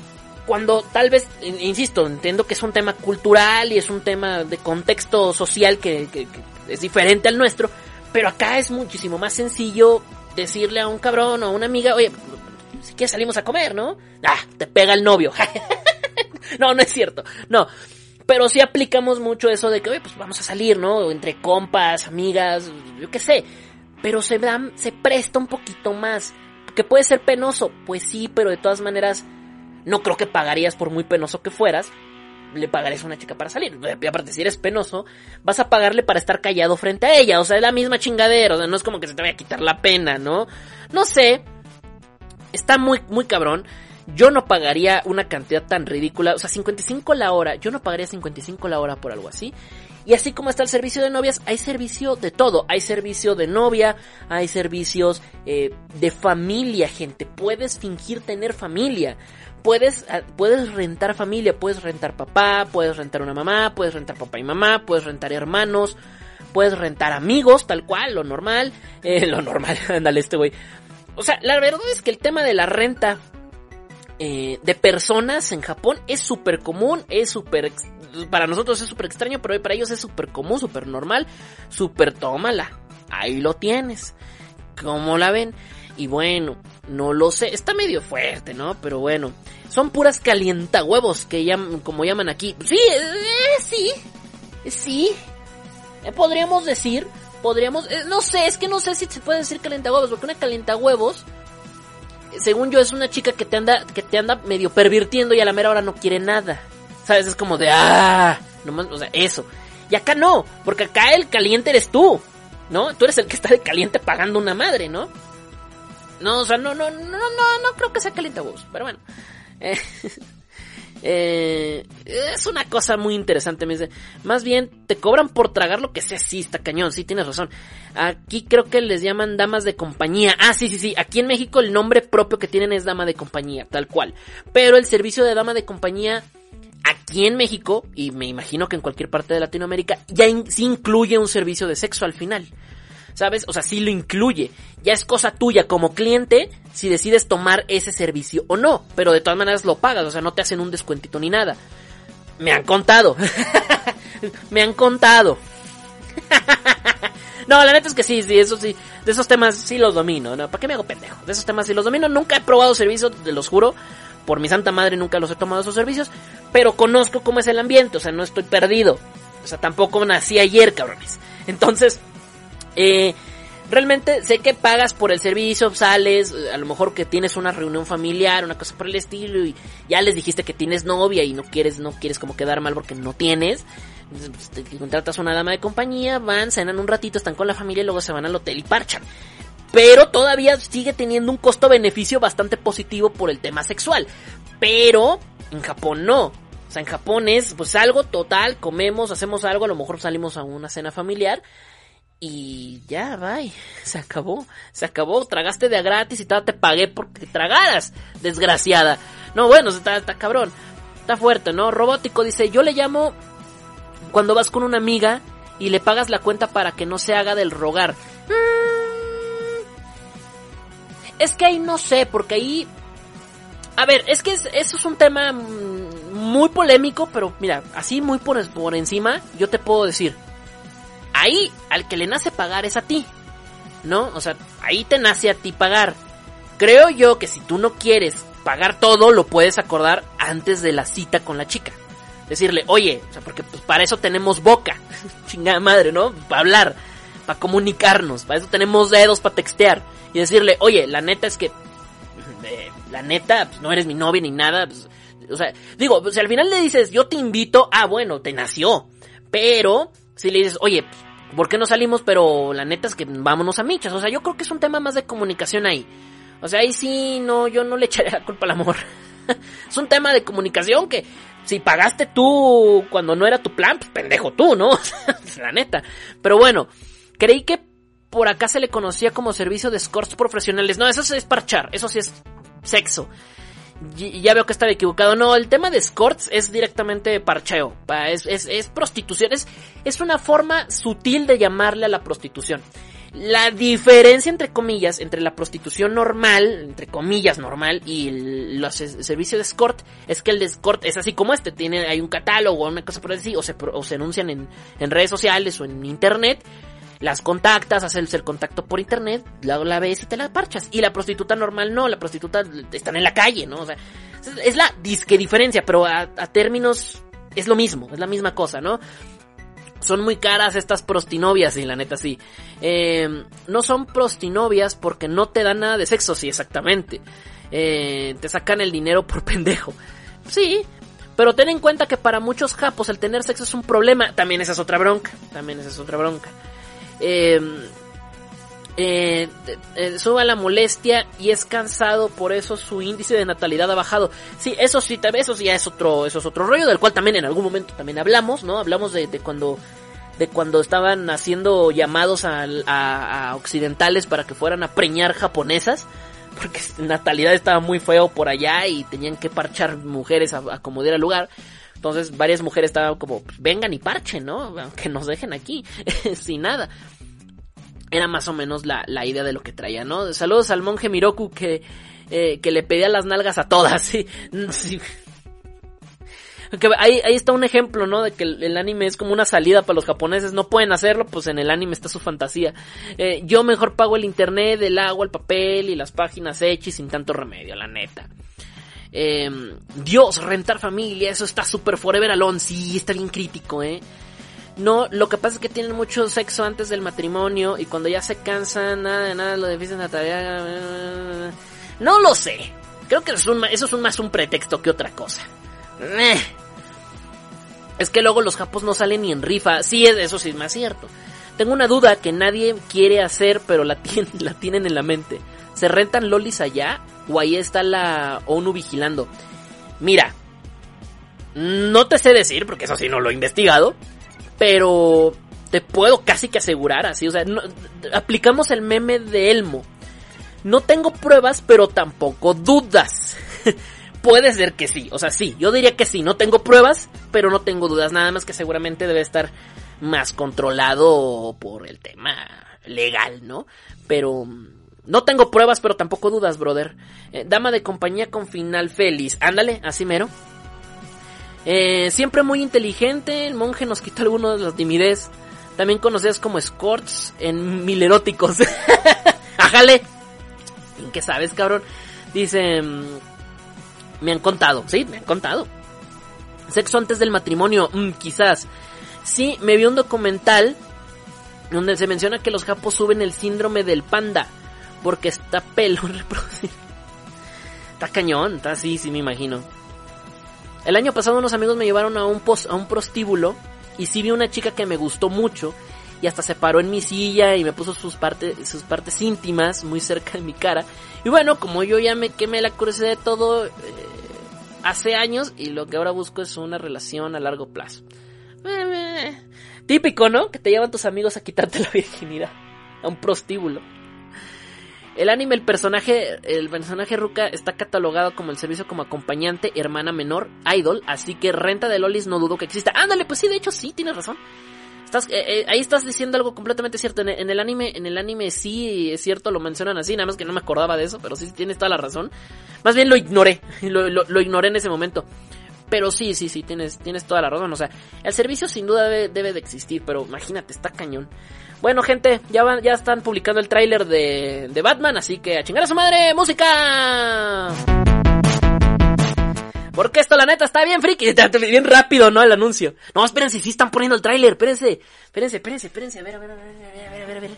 cuando tal vez, insisto, entiendo que es un tema cultural y es un tema de contexto social que, que, que es diferente al nuestro, pero acá es muchísimo más sencillo decirle a un cabrón o a una amiga, oye, si quieres salimos a comer, ¿no? Ah, te pega el novio. No, no es cierto, no. Pero sí aplicamos mucho eso de que, oye, pues vamos a salir, ¿no? Entre compas, amigas, yo qué sé. Pero se da, se presta un poquito más. ¿Que puede ser penoso? Pues sí, pero de todas maneras, no creo que pagarías por muy penoso que fueras. Le pagarías a una chica para salir. Y aparte, si eres penoso, vas a pagarle para estar callado frente a ella. O sea, es la misma chingadera. O sea, no es como que se te vaya a quitar la pena, ¿no? No sé. Está muy, muy cabrón. Yo no pagaría una cantidad tan ridícula. O sea, cincuenta y cinco la hora. Yo no pagaría cincuenta y cinco la hora por algo así. Y así como está el servicio de novias, hay servicio de todo. Hay servicio de novia, hay servicios eh, de familia, gente. Puedes fingir tener familia. Puedes, puedes rentar familia, puedes rentar papá, puedes rentar una mamá, puedes rentar papá y mamá, puedes rentar hermanos, puedes rentar amigos, tal cual, lo normal. Eh, lo normal, ándale este güey. O sea, la verdad es que el tema de la renta eh, de personas en Japón es súper común, es súper... Para nosotros es súper extraño, pero para ellos es súper común, súper normal, súper tómala. Ahí lo tienes. ¿Cómo la ven? Y bueno, no lo sé, está medio fuerte, ¿no? Pero bueno, son puras calientahuevos que llaman, como llaman aquí. Sí, eh, sí, sí. Eh, podríamos decir, podríamos, eh, no sé, es que no sé si se puede decir calientahuevos, porque una calientahuevos, según yo, es una chica que te anda, que te anda medio pervirtiendo y a la mera hora no quiere nada. ¿Sabes? Es como de, ah, nomás, o sea, eso. Y acá no, porque acá el caliente eres tú, ¿no? Tú eres el que está de caliente pagando una madre, ¿no? No, o sea, no, no, no, no, no creo que sea calientahuevos, pero bueno. Eh, eh, es una cosa muy interesante, me dice. Más bien, te cobran por tragar lo que sea, sí, está cañón, sí, tienes razón. Aquí creo que les llaman damas de compañía. Ah, sí, sí, sí, aquí en México el nombre propio que tienen es dama de compañía, tal cual. Pero el servicio de dama de compañía aquí en México, y me imagino que en cualquier parte de Latinoamérica, ya in- sí incluye un servicio de sexo al final, ¿sabes? O sea, sí lo incluye. Ya es cosa tuya como cliente si decides tomar ese servicio o no, pero de todas maneras lo pagas, o sea, no te hacen un descuentito ni nada. Me han contado. Me han contado. No, la neta es que sí, sí, eso sí, de esos temas sí los domino, ¿no? ¿Para qué me hago pendejo? De esos temas sí los domino, nunca he probado servicios, te los juro. Por mi santa madre nunca los he tomado esos servicios, pero conozco cómo es el ambiente, o sea, no estoy perdido. O sea, tampoco nací ayer, cabrones. Entonces, eh, realmente sé que pagas por el servicio, sales, a lo mejor que tienes una reunión familiar, una cosa por el estilo, y ya les dijiste que tienes novia y no quieres, no quieres como quedar mal porque no tienes. Entonces, pues, te contratas a una dama de compañía, van, cenan un ratito, están con la familia y luego se van al hotel y parchan. Pero todavía sigue teniendo un costo-beneficio bastante positivo por el tema sexual. Pero en Japón no. O sea, en Japón es pues algo total, comemos, hacemos algo, a lo mejor salimos a una cena familiar y ya, bye, se acabó, se acabó, tragaste de a gratis y te pagué porque tragaras, desgraciada. No, bueno, está, está cabrón, está fuerte, ¿no? Robótico dice, yo le llamo cuando vas con una amiga y le pagas la cuenta para que no se haga del rogar. Es que ahí no sé, porque ahí... A ver, es que es, eso es un tema muy polémico, pero mira, así muy por, por encima, yo te puedo decir. Ahí, al que le nace pagar es a ti, ¿no? O sea, ahí te nace a ti pagar. Creo yo que si tú no quieres pagar todo, lo puedes acordar antes de la cita con la chica. Decirle, oye, o sea, porque pues para eso tenemos boca, chingada madre, ¿no? Para hablar, para comunicarnos, para eso tenemos dedos para textear. Y decirle, oye, la neta es que, eh, la neta, pues no eres mi novia ni nada, pues, o sea, digo, pues, si al final le dices, yo te invito, ah, bueno, te nació. Pero, si le dices, oye, ¿por qué no salimos? Pero la neta es que vámonos a michas. O sea, yo creo que es un tema más de comunicación ahí. O sea, ahí sí, no, yo no le echaré la culpa al amor. Es un tema de comunicación que, si pagaste tú cuando no era tu plan, pues pendejo tú, ¿no? La neta. Pero bueno, creí que por acá se le conocía como servicio de escorts profesionales. No, eso es parchar, eso sí es sexo. Y ya veo que estaba equivocado. No, el tema de escorts es directamente parcheo. Es, es, es prostitución. Es, es una forma sutil de llamarle a la prostitución. La diferencia, entre comillas, entre la prostitución normal, entre comillas normal, y el, los el servicio de escort, es que el de escort es así como este, tiene, hay un catálogo o una cosa por así, o se, o se anuncian en, en redes sociales o en internet, las contactas, haces el contacto por internet, luego la ves y te la parchas. Y la prostituta normal no, la prostituta están en la calle, ¿no? O sea, es la disque diferencia, pero a, a términos es lo mismo, es la misma cosa, ¿no? Son muy caras estas prostinovias, y la neta sí. Eh, no son prostinovias porque no te dan nada de sexo, sí, exactamente. Eh, te sacan el dinero por pendejo. Sí, pero ten en cuenta que para muchos japos el tener sexo es un problema. También esa es otra bronca. También esa es otra bronca. Eh, eh, eh, sube la molestia y es cansado, por eso su índice de natalidad ha bajado. Sí, eso sí, eso sí ya es otro, eso es otro rollo, del cual también en algún momento también hablamos, ¿no? Hablamos de, de cuando, de cuando estaban haciendo llamados a, a, a occidentales para que fueran a preñar japonesas, porque la natalidad estaba muy feo por allá y tenían que parchar mujeres a, a como diera lugar. Entonces varias mujeres estaban como, pues, vengan y parchen, ¿no? Aunque nos dejen aquí, sin nada. Era más o menos la, la idea de lo que traía, ¿no? Saludos al monje Miroku que, eh, que le pedía las nalgas a todas, sí. sí. Que ahí, ahí está un ejemplo, ¿no? De que el, el anime es como una salida para los japoneses. No pueden hacerlo, pues en el anime está su fantasía. Eh, yo mejor pago el internet, el agua, el papel y las páginas hechas sin tanto remedio, la neta. Eh, Dios, rentar familia, eso está super forever alone. Sí, está bien crítico, ¿eh? No, lo que pasa es que tienen mucho sexo antes del matrimonio y cuando ya se cansan, nada de nada, lo difícil de la tarea. No lo sé. Creo que eso es, un, eso es un, más un pretexto que otra cosa. Eh. Es que luego los japos no salen ni en rifa. Sí, eso sí es más cierto. Tengo una duda que nadie quiere hacer, pero la, tienen, la tienen en la mente. ¿Se rentan lolis allá? ¿O ahí está la ONU vigilando? Mira, no te sé decir, porque eso sí no lo he investigado, pero te puedo casi que asegurar así, o sea, no, aplicamos el meme de Elmo. No tengo pruebas, pero tampoco dudas. Puede ser que sí, o sea, sí, yo diría que sí, no tengo pruebas, pero no tengo dudas, nada más que seguramente debe estar más controlado por el tema legal, ¿no? Pero no tengo pruebas, pero tampoco dudas, brother. Eh, dama de compañía con final feliz, ándale, así mero. Eh, siempre muy inteligente, el monje nos quita alguno de la timidez. También conocidas como escorts en mileróticos. Ajale. ¿En qué sabes, cabrón? Dice, me han contado, sí, me han contado. Sexo antes del matrimonio, mm, quizás. Sí, me vi un documental donde se menciona que los japos suben el síndrome del panda porque está pelo reproducido. Está cañón, está así, sí me imagino. El año pasado unos amigos me llevaron a un pos, a un prostíbulo y sí vi una chica que me gustó mucho y hasta se paró en mi silla y me puso sus partes sus partes íntimas muy cerca de mi cara. Y bueno, como yo ya me quemé la curiosidad de todo eh, hace años y lo que ahora busco es una relación a largo plazo. Eh, eh, típico, ¿no? Que te llevan tus amigos a quitarte la virginidad a un prostíbulo. El anime, el personaje, el personaje Ruka está catalogado como el servicio como acompañante, hermana menor, idol, así que renta de lolis no dudo que exista. Ándale, pues sí, de hecho sí, tienes razón. Estás, eh, eh, ahí estás diciendo algo completamente cierto. En, en el anime, en el anime sí es cierto, lo mencionan así, nada más que no me acordaba de eso, pero sí tienes toda la razón. Más bien lo ignoré, lo, lo, lo ignoré en ese momento. Pero sí, sí, sí, tienes, tienes toda la razón. O sea, el servicio sin duda debe, debe de existir, pero imagínate, está cañón. Bueno, gente, ya van, ya están publicando el tráiler de, de Batman, así que a chingar a su madre, música. Porque esto la neta está bien friki, bien rápido, ¿no? El anuncio. No, espérense, sí están poniendo el tráiler, espérense. Espérense, espérense, espérense, a ver, a ver, a ver, a ver, a ver, a ver.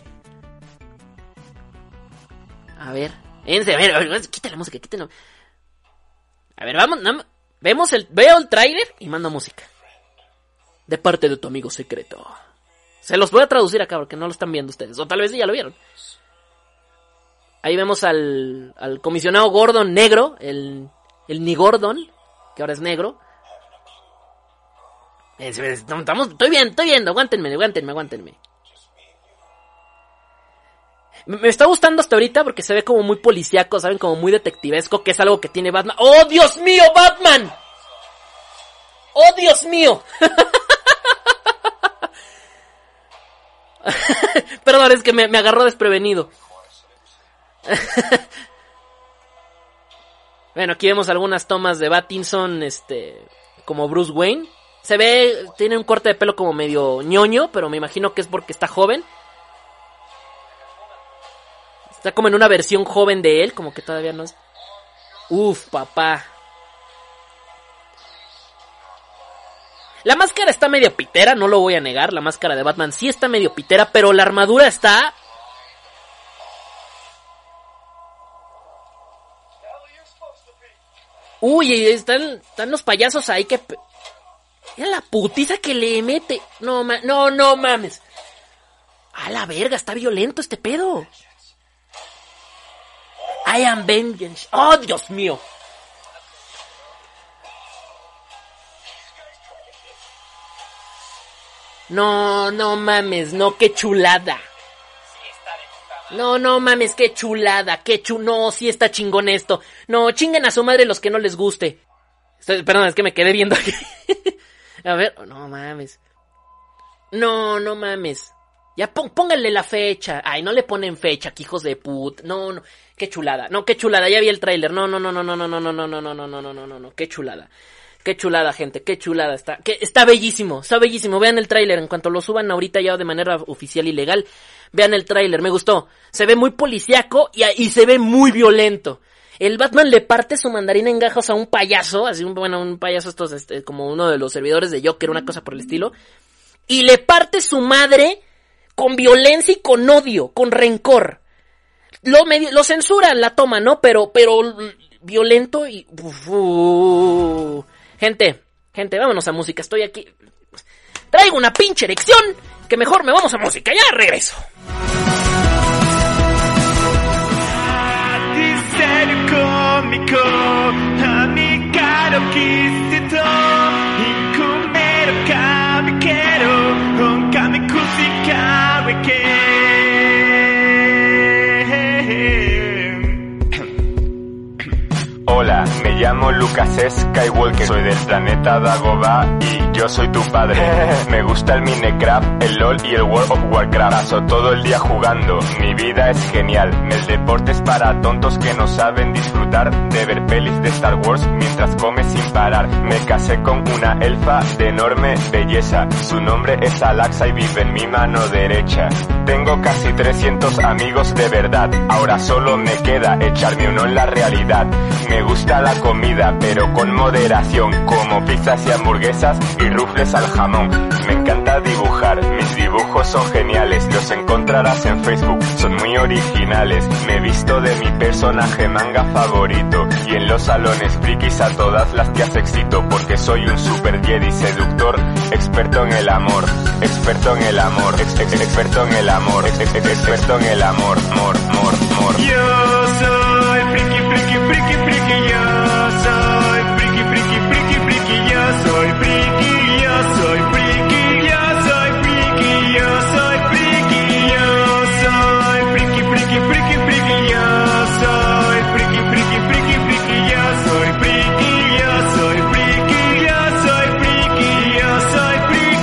A ver, espérense, a ver, a ver, quita la música, quítala. A ver, vamos, vamos. Vemos el, veo el tráiler y mando música. De parte de tu amigo secreto. Se los voy a traducir acá porque no lo están viendo ustedes. O tal vez ya lo vieron. Ahí vemos al, al comisionado Gordon negro. El, el ni Gordon, que ahora es negro. Estamos, estoy viendo, estoy viendo. Aguántenme, aguántenme, aguántenme. Me está gustando hasta ahorita porque se ve como muy policíaco, ¿saben? Como muy detectivesco, que es algo que tiene Batman. ¡Oh, Dios mío, Batman! ¡Oh, Dios mío! Perdón, Perdón, es que me, me agarró desprevenido. Bueno, aquí vemos algunas tomas de Pattinson, este, como Bruce Wayne. Se ve, tiene un corte de pelo como medio ñoño, pero me imagino que es porque está joven. Está como en una versión joven de él, como que todavía no es... Uf, papá. La máscara está medio pitera, no lo voy a negar. La máscara de Batman sí está medio pitera, pero la armadura está... Uy, están, están los payasos ahí que... Mira la putiza que le mete. No, ma... no, no mames. A la verga, está violento este pedo. I am vengeance. Oh, Dios mío. No, no mames, no, qué chulada. No, no mames, qué chulada, qué chu... No, sí está chingón esto. No, chinguen a su madre los que no les guste. Estoy... Perdón, es que me quedé viendo aquí. A ver, no mames. No, no mames. Ya pónganle la fecha. Ay, no le ponen fecha, que hijos de put. No, no, qué chulada. No, qué chulada, ya vi el tráiler. No, no, no, no, no, no, no, no, no, no, no, no, no, no, no, no, qué chulada. Qué chulada, gente, qué chulada está. Que está bellísimo, está bellísimo. Vean el tráiler, en cuanto lo suban ahorita ya de manera oficial y legal. Vean el tráiler, me gustó. Se ve muy policíaco y, y se ve muy violento. El Batman le parte su mandarina en gajos a un payaso, así un, bueno, un payaso estos, este, como uno de los servidores de Joker, una cosa por el estilo. Y le parte su madre con violencia y con odio, con rencor. Lo, medio, lo censuran la toma, ¿no? Pero, pero violento y... Uf, uh. Gente, gente, vámonos a música, estoy aquí. Traigo una pinche erección, que mejor me vamos a música, ya regreso. Hola, me llamo Lucas Skywalker, soy del planeta Dagobah y yo soy tu padre. Me gusta el Minecraft, el LOL y el World of Warcraft. Paso todo el día jugando, mi vida es genial. El deporte es para tontos que no saben disfrutar de ver pelis de Star Wars mientras come sin parar. Me casé con una elfa de enorme belleza, su nombre es Alaxa y vive en mi mano derecha. Tengo casi trescientos amigos de verdad, ahora solo me queda echarme uno en la realidad. Me gusta la comida, pero con moderación, como pizzas y hamburguesas y rufles al jamón. Me encanta dibujar, mis dibujos son geniales, los encontrarás en Facebook, son muy originales. Me visto de mi personaje manga favorito y en los salones frikis a todas las tías excito, porque soy un super Jedi seductor, experto en el amor, experto en el amor, ex, ex, experto en el amor, ex, ex, experto en el amor, mor, mor, mor. Yo soy friki, friki, friki, friki, yo soy friki, friki, friki, friki, yo soy friki, yo soy friki, yo soy friki, yo soy friki, yo soy friki, friki, friki, friki, yo soy friki, friki, friki, friki, yo soy friki, yo soy friki, yo soy friki, yo soy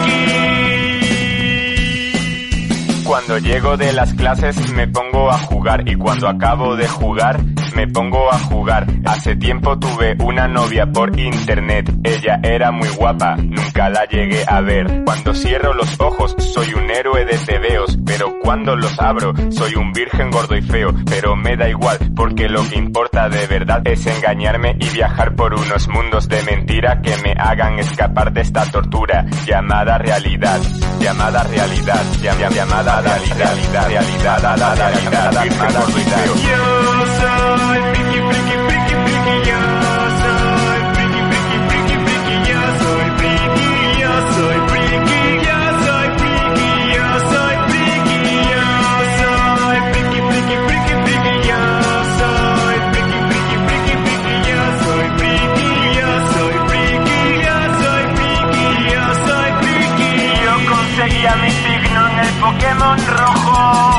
friki. Cuando llego de las clases me pongo a jugar y cuando acabo de jugar me pongo a jugar. Hace tiempo tuve una novia por internet, ella era muy guapa, nunca la llegué a ver. Cuando cierro los ojos soy un héroe de tebeos, pero cuando los abro soy un virgen gordo y feo. Pero me da igual, porque lo que importa de verdad es engañarme y viajar por unos mundos de mentira que me hagan escapar de esta tortura llamada realidad, llamada realidad, llamada realidad, realidad, realidad, realidad, realidad, yo soy friki, friki, friki, friki, yo soy friki, friki, friki, friki, yo soy friki, yo soy friki, yo soy friki, yo soy friki, yo soy friki, friki, friki, friki, yo soy friki, friki, friki, friki, yo soy friki, yo soy friki, yo soy friki, yo soy friki. Yo conseguía mi signo en el Pokémon rojo.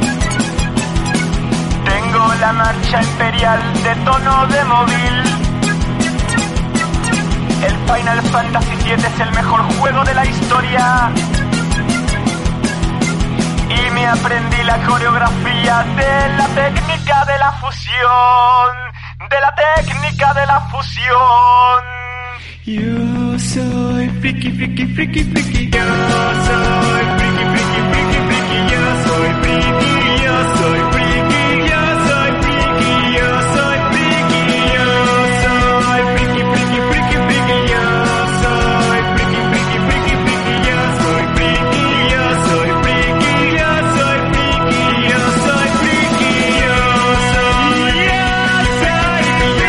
Tengo la marcha imperial de tono de móvil. El Final Fantasy siete es el mejor juego de la historia. Y y me aprendí la coreografía de la técnica de la fusión, de la técnica de la fusión. Yo soy friki, friki, friki, friki. Yo soy friki, friki, friki, friki. Yo soy friki, yo soy friki, yo soy friki, yo soy friki, yo soy friki, friki, friki, friki. Yo soy friki, friki, friki, friki. Yo soy friki, yo soy friki, yo soy friki, yo soy friki, yo soy, yo soy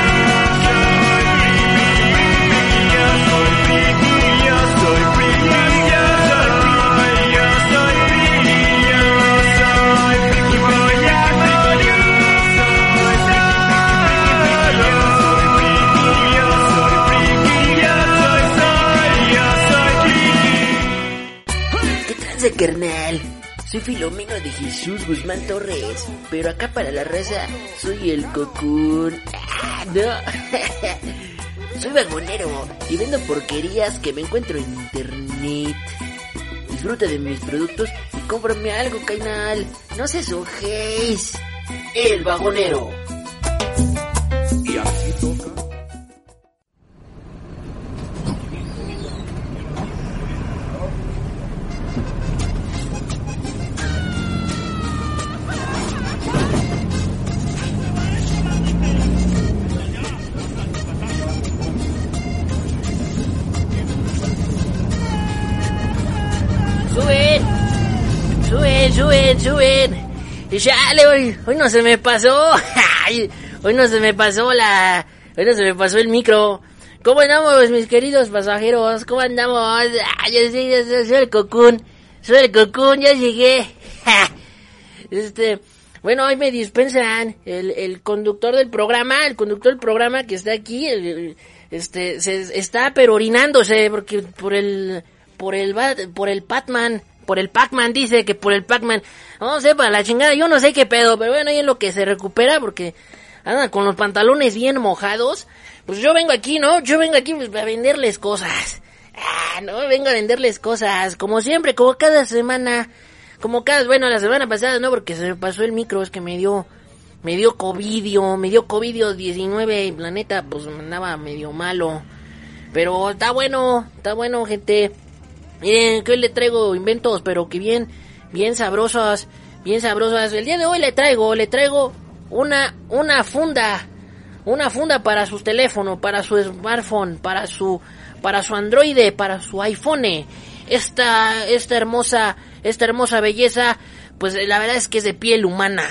De carnal, soy Filomeno de Jesús Guzmán Torres, pero acá para la raza soy el Cocoon. Ah, no. Soy vagonero y vendo porquerías que me encuentro en internet. Disfruta de mis productos y cómprame algo, carnal. No se sojéis. El vagonero. Y así toca. Suben, suben. Y ya, hoy, hoy no se me pasó. Hoy no se me pasó la... Hoy no se me pasó el micro. ¿Cómo andamos, mis queridos pasajeros? ¿Cómo andamos? Yo soy, yo soy, soy el Cocoon. Soy el Cocoon, ya llegué. Este... Bueno, hoy me dispensan el, el conductor del programa, el conductor del programa que está aquí, el, este, se está pero orinándose porque por el, por el, por el Batman. Por el Pac-Man, dice que por el Pac-Man. No sé, para la chingada, yo no sé qué pedo, pero bueno, ahí es lo que se recupera porque anda con los pantalones bien mojados. Pues yo vengo aquí, ¿no? Yo vengo aquí pues, a venderles cosas. Ah, no, vengo a venderles cosas, como siempre, como cada semana. Como cada, bueno, la semana pasada, ¿no? Porque se me pasó el micro, es que me dio, me dio covidio, me dio covidio diecinueve y la neta, pues andaba medio malo. Pero está bueno, está bueno, gente. Miren, que hoy le traigo inventos, pero que bien, bien sabrosos, bien sabrosos. El día de hoy le traigo, le traigo una, una funda, una funda para su teléfono, para su smartphone, para su, para su Android, para su iPhone. Esta, esta hermosa, esta hermosa belleza, pues la verdad es que es de piel humana.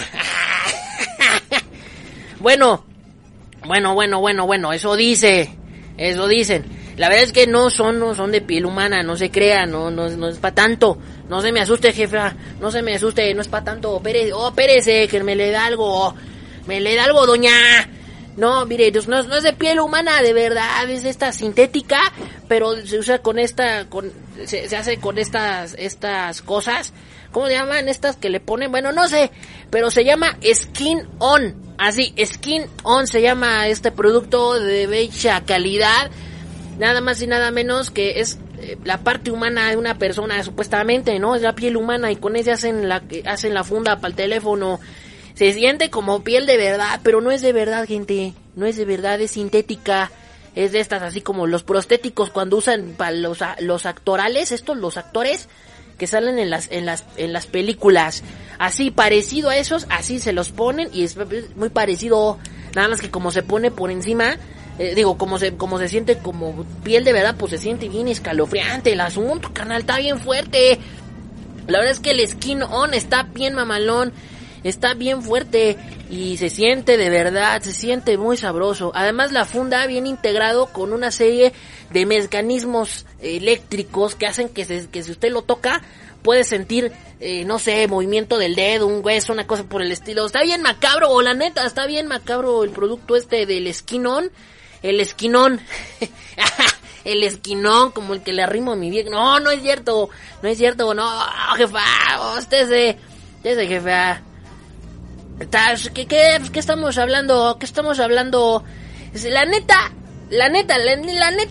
Bueno, bueno, bueno, bueno, bueno, eso dice, eso dicen. La verdad es que no son, no son de piel humana, no se crea, no, no, no es para tanto. No se me asuste, jefa, no se me asuste, no es para tanto. Pérez, oh, espérese, que me le da algo, me le da algo, doña. No, mire, no, no es de piel humana, de verdad, es esta sintética, pero se usa con esta, con, se, se hace con estas, estas cosas. ¿Cómo se llaman estas que le ponen? Bueno, no sé, pero se llama Skin On. Así, Skin On se llama este producto de bella calidad. Nada más y nada menos que es eh, la parte humana de una persona, supuestamente, ¿no? Es la piel humana y con ella hacen la, hacen la funda para el teléfono. Se siente como piel de verdad, pero no es de verdad, gente. No es de verdad, es sintética. Es de estas, así como los prostéticos cuando usan para los, los actorales, estos, los actores que salen en las, en las, en las películas. Así, parecido a esos, así se los ponen y es muy parecido. Nada más que como se pone por encima... Eh, digo, como se, como se siente como piel de verdad, pues se siente bien escalofriante el asunto, carnal, está bien fuerte. La verdad es que el Skin On está bien mamalón, está bien fuerte y se siente de verdad, se siente muy sabroso. Además la funda viene integrado con una serie de mecanismos eléctricos que hacen que, se, que si usted lo toca puede sentir, eh, no sé, movimiento del dedo, un hueso, una cosa por el estilo. Está bien macabro, o la neta, está bien macabro el producto este del Skin On. El esquinón, el esquinón, como el que le arrimo a mi vieja. No, no es cierto, no es cierto, no, jefa, usted se, usted se, jefa. ¿Qué, qué, ¿Qué estamos hablando? ¿Qué estamos hablando? La neta, la neta, la, la neta,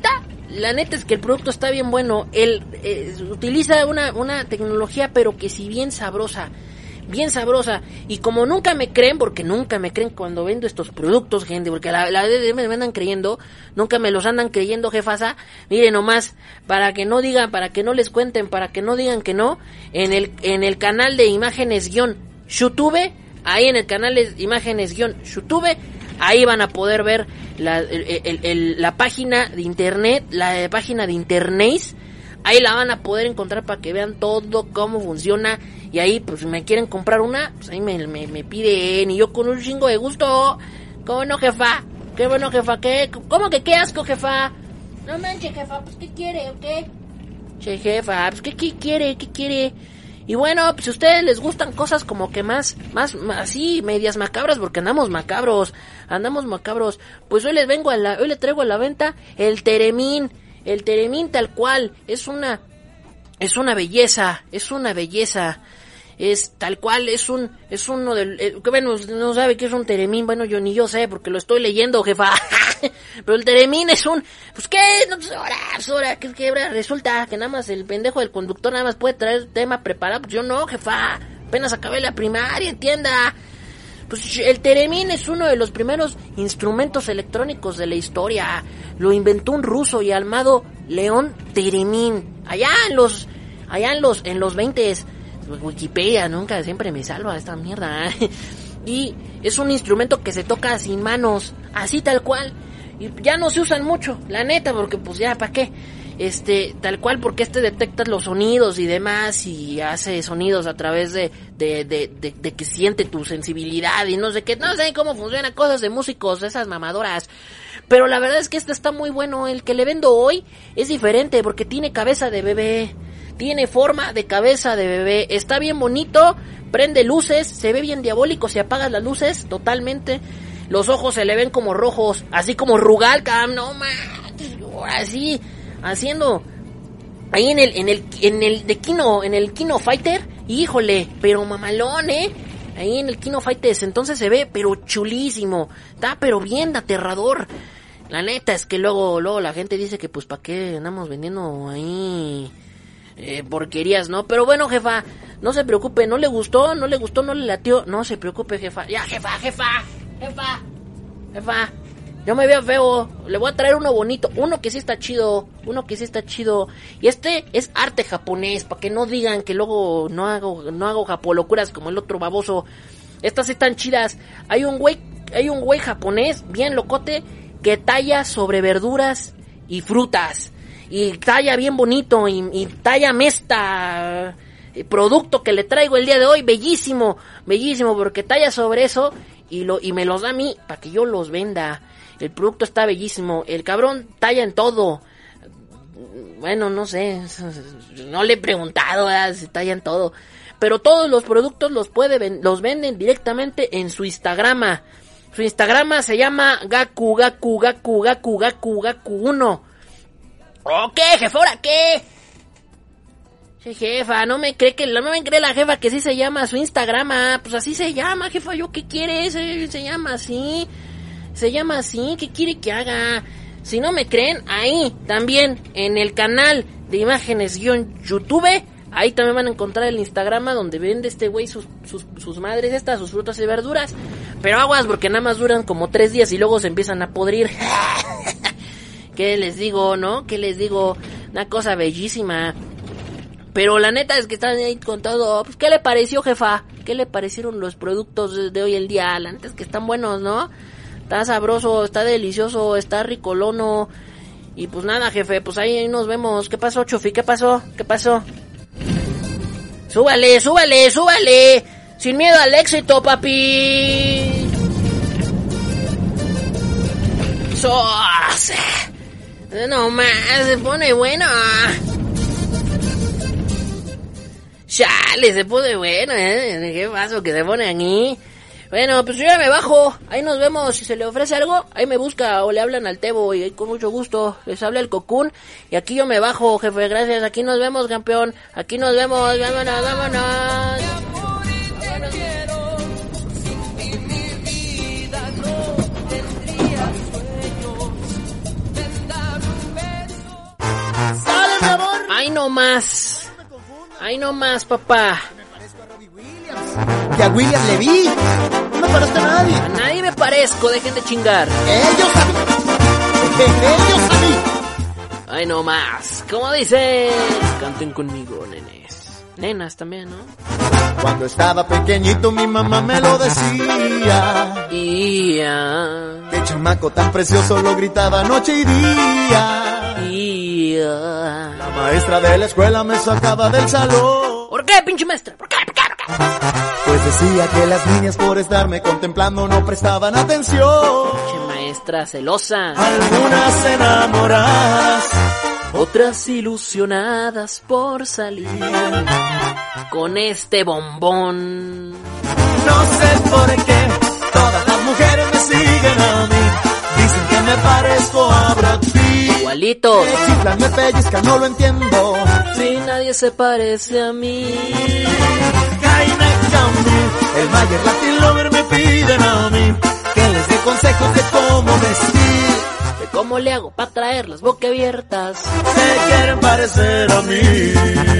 la neta es que el producto está bien bueno. Él eh, utiliza una, una tecnología, pero que si bien sabrosa, bien sabrosa. Y como nunca me creen, porque nunca me creen cuando vendo estos productos, gente, porque la, la me andan creyendo, nunca me los andan creyendo, jefasa. Miren nomás, para que no digan, para que no les cuenten, para que no digan que no, en el, en el canal de imágenes guión YouTube, ahí en el canal de imágenes guión YouTube, ahí van a poder ver la, el, el, el, la página de internet, la página de internet, ahí la van a poder encontrar para que vean todo cómo funciona. Y ahí, pues, si me quieren comprar una, pues ahí me, me, me piden, y yo con un chingo de gusto. ¿Cómo no, jefa? ¿Qué bueno, jefa? ¿Qué? ¿Cómo que qué asco, jefa? No manches, jefa, pues, ¿qué quiere o qué? Che, jefa, pues, ¿qué, qué quiere? ¿Qué quiere? Y bueno, pues, si a ustedes les gustan cosas como que más, más, más así, medias macabras, porque andamos macabros, andamos macabros, pues hoy les vengo a la, hoy les traigo a la venta el Teremín, el Teremín tal cual, es una, es una belleza, es una belleza. Es tal cual, es un, es uno del, eh, que bueno, no sabe qué es un Teremín, bueno, yo ni yo sé, porque lo estoy leyendo, jefa, pero el Teremín es un, pues qué, no, pues ahora, pues ahora, que, que resulta que nada más el pendejo del conductor nada más puede traer tema preparado, pues yo no, jefa, apenas acabé la primaria, entienda. Pues el Teremín es uno de los primeros instrumentos electrónicos de la historia, lo inventó un ruso llamado León Teremín, allá en los, allá en los, en los veintes, Wikipedia nunca siempre me salva esta mierda. Y es un instrumento que se toca sin manos, así tal cual. Y ya no se usan mucho, la neta, porque pues ya, ¿para qué? Este, tal cual, porque este detecta los sonidos y demás, y hace sonidos a través de, de, de, de, de que siente tu sensibilidad y no sé qué, no sé cómo funciona, cosas de músicos, de esas mamadoras. Pero la verdad es que este está muy bueno. El que le vendo hoy es diferente porque tiene cabeza de bebé. Tiene forma de cabeza de bebé, está bien bonito, prende luces, se ve bien diabólico si apagas las luces totalmente. Los ojos se le ven como rojos, así como Rugal, cabrón, no manches, así, haciendo ahí en el, en el, en el de Kino, en el Kino Fighter, híjole, pero mamalón, eh, ahí en el Kino Fighters, entonces se ve, pero chulísimo, está pero bien aterrador. La neta es que luego, luego la gente dice que pues para qué andamos vendiendo ahí Eh, porquerías, ¿no? Pero bueno, jefa, no se preocupe, no le gustó, no le gustó, no le latió, no se preocupe, jefa. Ya, jefa, jefa, jefa, jefa, yo me veo feo, le voy a traer uno bonito, uno que sí está chido, uno que sí está chido. Y este es arte japonés, para que no digan que luego no hago, no hago japolocuras como el otro baboso. Estas están chidas. Hay un güey, hay un güey japonés, bien locote, que talla sobre verduras y frutas. Y talla bien bonito, y, y talla mesta, el producto que le traigo el día de hoy, bellísimo, bellísimo, porque talla sobre eso y lo y me los da a mí para que yo los venda. El producto está bellísimo, el cabrón talla en todo. Bueno, no sé, no le he preguntado, ¿verdad? Si talla en todo, pero todos los productos los puede los venden directamente en su Instagrama. Su Instagrama se llama Gaku Gaku Gaku Gaku Gaku Gaku uno. ¿O qué, jefa? ¿Ahora qué? Sí, jefa, no me cree que no me cree la jefa que sí se llama su Instagrama. Pues así se llama, jefa. ¿Yo qué quiere? Se, se llama así. Se llama así. ¿Qué quiere que haga? Si no me creen, ahí también en el canal de imágenes guión YouTube, ahí también van a encontrar el Instagrama donde vende este güey sus, sus, sus madres estas, sus frutas y verduras. Pero aguas porque nada más duran como tres días y luego se empiezan a podrir. ¿Qué les digo, no? ¿Qué les digo? Una cosa bellísima. Pero la neta es que están ahí con todo. Pues, ¿qué le pareció, jefa? ¿Qué le parecieron los productos de, de hoy en día? La neta es que están buenos, ¿no? Está sabroso, está delicioso, está ricolono. Y pues nada, jefe, pues ahí nos vemos. ¿Qué pasó, Chufi? ¿Qué pasó? ¿Qué pasó? ¡Súbale, súbale, súbale! ¡Sin miedo al éxito, papi! ¡Sos! No más, se pone bueno. Chale, se pone bueno, ¿eh? ¿Qué pasó que se pone aquí? Bueno, pues yo ya me bajo. Ahí nos vemos. Si se le ofrece algo, ahí me busca o le hablan al Tebo. Y ahí con mucho gusto les habla el Cocún. Y aquí yo me bajo, jefe. Gracias. Aquí nos vemos, campeón. Aquí nos vemos. Vámonos, vámonos. no más. Ay, no más, papá. Que a William le vi. No me parezco a nadie. A nadie me parezco, dejen de chingar. Ellos a mí. Ellos a mí. Ay, no más. ¿Cómo dice? Canten conmigo, nenes. Nenas también, ¿no? Cuando estaba pequeñito mi mamá me lo decía. Y ya. Qué chamaco tan precioso, lo gritaba noche y día. Y ya. La maestra de la escuela me sacaba del salón. ¿Por qué, pinche maestra? ¿Por qué? ¿Por qué? ¿Por qué? Pues decía que las niñas por estarme contemplando no prestaban atención. Pinche maestra celosa. Algunas enamoradas, otras ilusionadas por salir con este bombón. no sé por qué todas las mujeres me siguen a mí. Dicen que me parezco a Brad Pitt. Igualito. Me chiflan, me pellizcan, no lo entiendo. Si nadie se parece a mí. Jaime Camil, el Mayer Latin Lover me piden a mí que les dé consejos de cómo vestir. De cómo le hago para traer las boquiabiertas. Se quieren parecer a mí.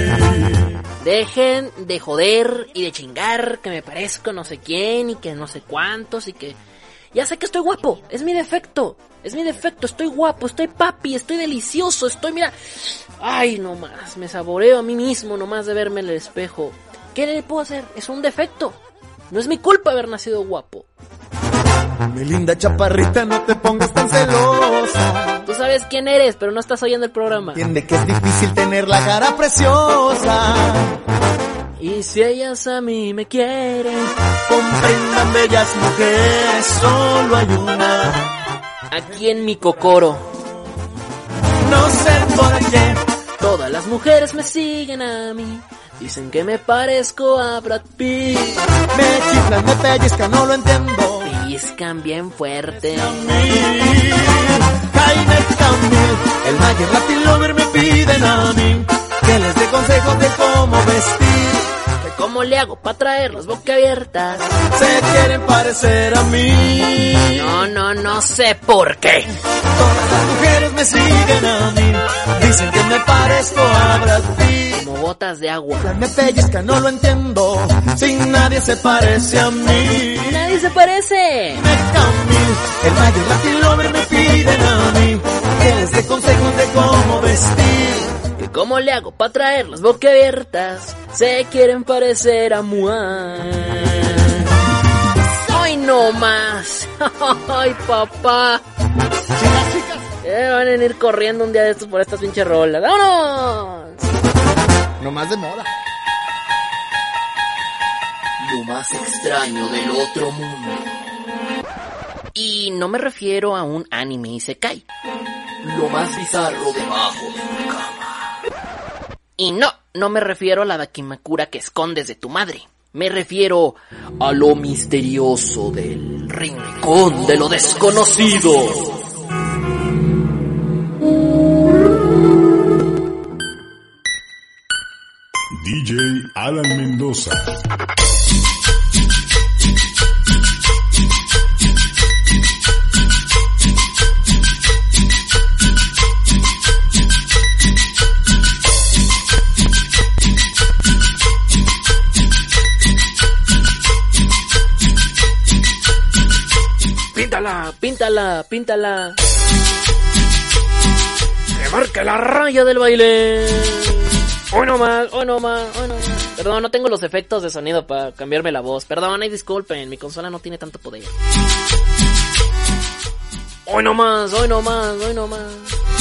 Dejen de joder y de chingar que me parezco no sé quién y que no sé cuántos y que... Ya sé que estoy guapo, es mi defecto, es mi defecto, estoy guapo, estoy papi, estoy delicioso, estoy, mira... Ay, no más, me saboreo a mí mismo nomás de verme en el espejo. ¿Qué le puedo hacer? Es un defecto, no es mi culpa haber nacido guapo. Mi linda chaparrita, no te pongas tan celosa. Tú sabes quién eres, pero no estás oyendo el programa. Entiende que es difícil tener la cara preciosa. Y si ellas a mí me quieren, comprendan, bellas mujeres, solo hay una. Aquí en mi cocoro. No sé por qué todas las mujeres me siguen a mí. Dicen que me parezco a Brad Pitt. Me chiflan, me pellizcan, no lo entiendo. Pellizcan bien fuerte. Jaime Camil, el Mayer Latin Lover me piden a mí que les dé consejos de cómo vestir. De cómo le hago para traer las boquiabiertas. Se quieren parecer a mí. No, no, no sé por qué. Todas las mujeres me siguen a mí. Dicen que me parezco a Brad Pitt. Como botas de agua. Me pellizcan, no lo entiendo. Sin nadie se parece a mí. Nadie se parece. Me Camil, el Mayer Latin Lover me piden a mí que les dé consejos de cómo vestir. ¿Y cómo le hago para traer las boquiabiertas? Se quieren parecer a Mua. ¡Ay, no más! ¡Ay, papá! Eh, van a venir corriendo un día de estos por estas pinches rolas. ¡Vámonos! No más de moda. Lo más extraño del otro mundo. Y no me refiero a un anime isekai. Lo más bizarro debajo de tu cama. Y no, no me refiero a la dakimakura que escondes de tu madre. Me refiero a lo misterioso del rincón de lo desconocido. D J Alan Mendoza. Píntala, píntala, píntala. Que marque la raya del baile. Hoy no más, hoy no más, hoy no más. Perdón, no tengo los efectos de sonido para cambiarme la voz. Perdón, y disculpen, mi consola no tiene tanto poder. Hoy no más, hoy no más, hoy no más.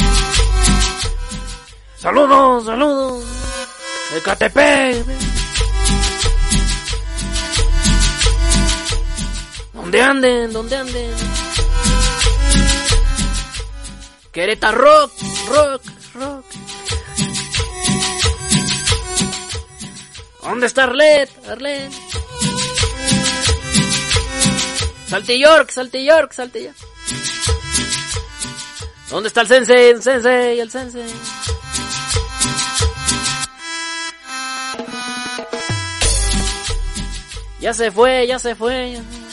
Saludos, saludos. Ecatepec. ¿Dónde anden? ¿Dónde anden? Querétaro rock, rock, rock. ¿Dónde está Arlet? Arlet. Saltilyork, Saltilyork, Saltilyork. ¿Dónde está el sensei? El sensei, el sensei. Ya se fue, ya se fue. Ya se fue.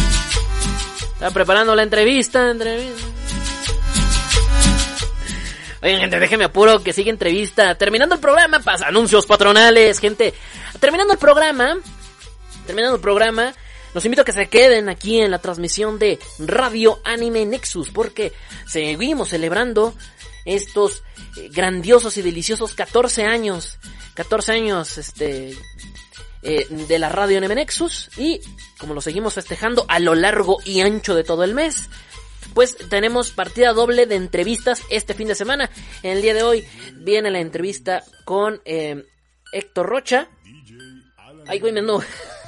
Está preparando la entrevista, entrevista. Oigan, gente, déjenme apuro que sigue entrevista. Terminando el programa, pasa anuncios patronales, gente. Terminando el programa, terminando el programa, los invito a que se queden aquí en la transmisión de Radio Anime Nexus, porque seguimos celebrando estos grandiosos y deliciosos catorce años, catorce años, este, eh, de la Radio Anime Nexus, y como lo seguimos festejando a lo largo y ancho de todo el mes, pues tenemos partida doble de entrevistas este fin de semana. En el día de hoy viene la entrevista con eh, Héctor Rocha. Ay, güey, me ando...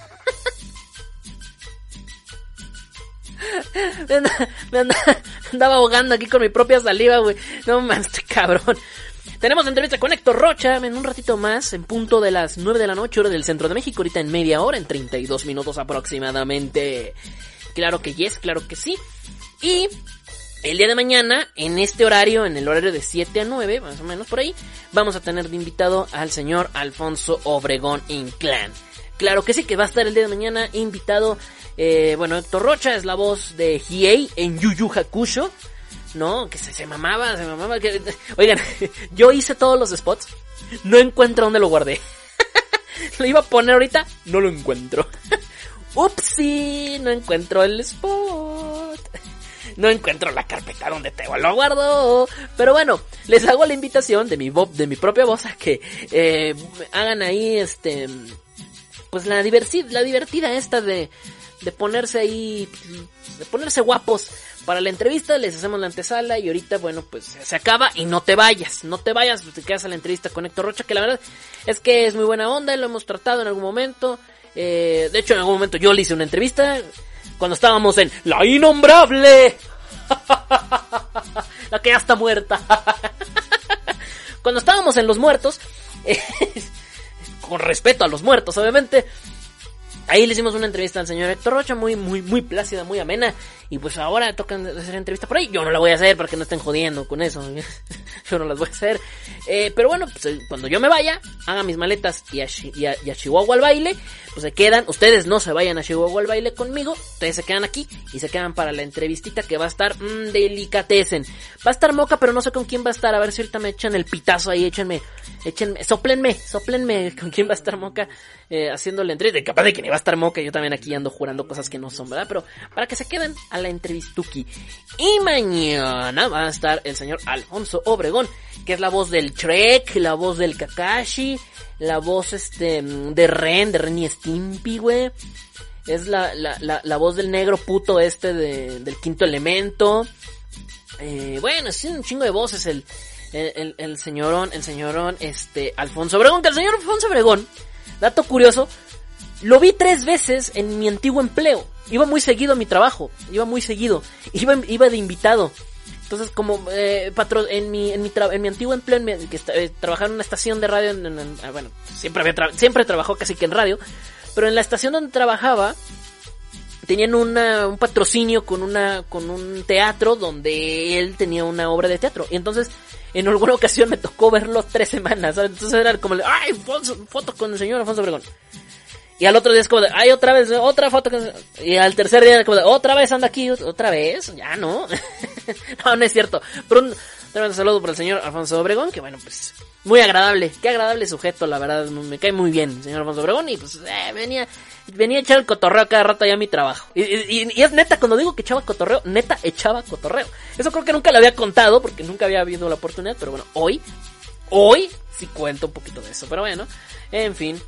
me, andaba, me andaba, andaba ahogando aquí con mi propia saliva, güey. No mames, este cabrón. Tenemos entrevista con Héctor Rocha en un ratito más, en punto de las nueve de la noche, hora del centro de México. Ahorita en media hora, en treinta y dos minutos aproximadamente. Claro que yes, claro que sí. Y el día de mañana, en este horario, en el horario de siete a nueve, más o menos por ahí, vamos a tener de invitado al señor Alfonso Obregón Inclán. Claro que sí, que va a estar el día de mañana invitado. Eh, bueno, Héctor Rocha es la voz de Hiei en Yu Yu Hakusho, ¿no? Que se, se mamaba, se mamaba. Que, oigan, yo hice todos los spots, no encuentro dónde lo guardé. Lo iba a poner ahorita, no lo encuentro. Upsi, no encuentro el spot. No encuentro la carpeta donde te lo guardo. Pero bueno, les hago la invitación de mi, vo- de mi propia voz a que eh, hagan ahí este... pues la, diversi- la divertida esta de, de ponerse ahí, de ponerse guapos para la entrevista. Les hacemos la antesala y ahorita, bueno, pues se acaba y no te vayas, no te vayas, te quedas a la entrevista con Héctor Rocha, que la verdad es que es muy buena onda, lo hemos tratado en algún momento. Eh, de hecho, en algún momento yo le hice una entrevista cuando estábamos en La Innombrable, la que ya está muerta. Cuando estábamos en Los Muertos, eh, con respeto a los muertos, obviamente. Ahí le hicimos una entrevista al señor Héctor Rocha, muy, muy, muy plácida, muy amena. Y pues ahora tocan hacer entrevista por ahí. Yo no la voy a hacer para que no estén jodiendo con eso. Yo no las voy a hacer. Eh, pero bueno, pues cuando yo me vaya, haga mis maletas y a, y, a, y a Chihuahua al baile, pues se quedan. Ustedes no se vayan a Chihuahua al baile conmigo. Ustedes se quedan aquí y se quedan para la entrevistita que va a estar mmm, delicatesen. Va a estar Moca, pero no sé con quién va a estar. A ver si ahorita me echan el pitazo ahí, échenme, échenme, soplenme, soplenme con quién va a estar Moca eh, haciendo la entrevista. Capaz de que ni va a estar Moca, yo también aquí ando jurando cosas que no son, ¿verdad? Pero para que se queden a la entrevistuki. Y mañana va a estar el señor Alfonso Obregón, que es la voz del Shrek, la voz del Kakashi, la voz este de Ren, de Ren y Stimpy, güey. Es la, la, la, la voz del negro puto este de, del Quinto Elemento. Eh, bueno, es un chingo de voces el, el, el, el señorón, el señorón, este, Alfonso Obregón, que el señor Alfonso Obregón, dato curioso, lo vi tres veces en mi antiguo empleo. Iba muy seguido a mi trabajo, iba muy seguido, iba, iba de invitado. Entonces, como eh, patro, en mi en mi, tra- en mi antiguo empleo, en mi, que está, eh, trabajaba en una estación de radio, en, en, en, bueno, siempre había tra- siempre trabajó casi que en radio, pero en la estación donde trabajaba tenían una, un patrocinio con una con un teatro donde él tenía una obra de teatro. Y entonces, en alguna ocasión me tocó verlo tres semanas, ¿sabes? Entonces era como, ¡ay, foto con el señor Alfonso Obregón! Y al otro día es como de, ay, otra vez, otra foto. Y al tercer día es como de, otra vez anda aquí, otra vez, ya no. No, no es cierto. Pero un, un saludo para el señor Alfonso Obregón, que bueno, pues, muy agradable, qué agradable sujeto, la verdad, me cae muy bien el señor Alfonso Obregón. Y pues, eh, venía, venía a echar el cotorreo cada rato allá a mi trabajo. Y, y, y es neta, cuando digo que echaba cotorreo, neta echaba cotorreo. Eso creo que nunca lo había contado, porque nunca había habido la oportunidad, pero bueno, hoy, hoy sí cuento un poquito de eso. Pero bueno, en fin.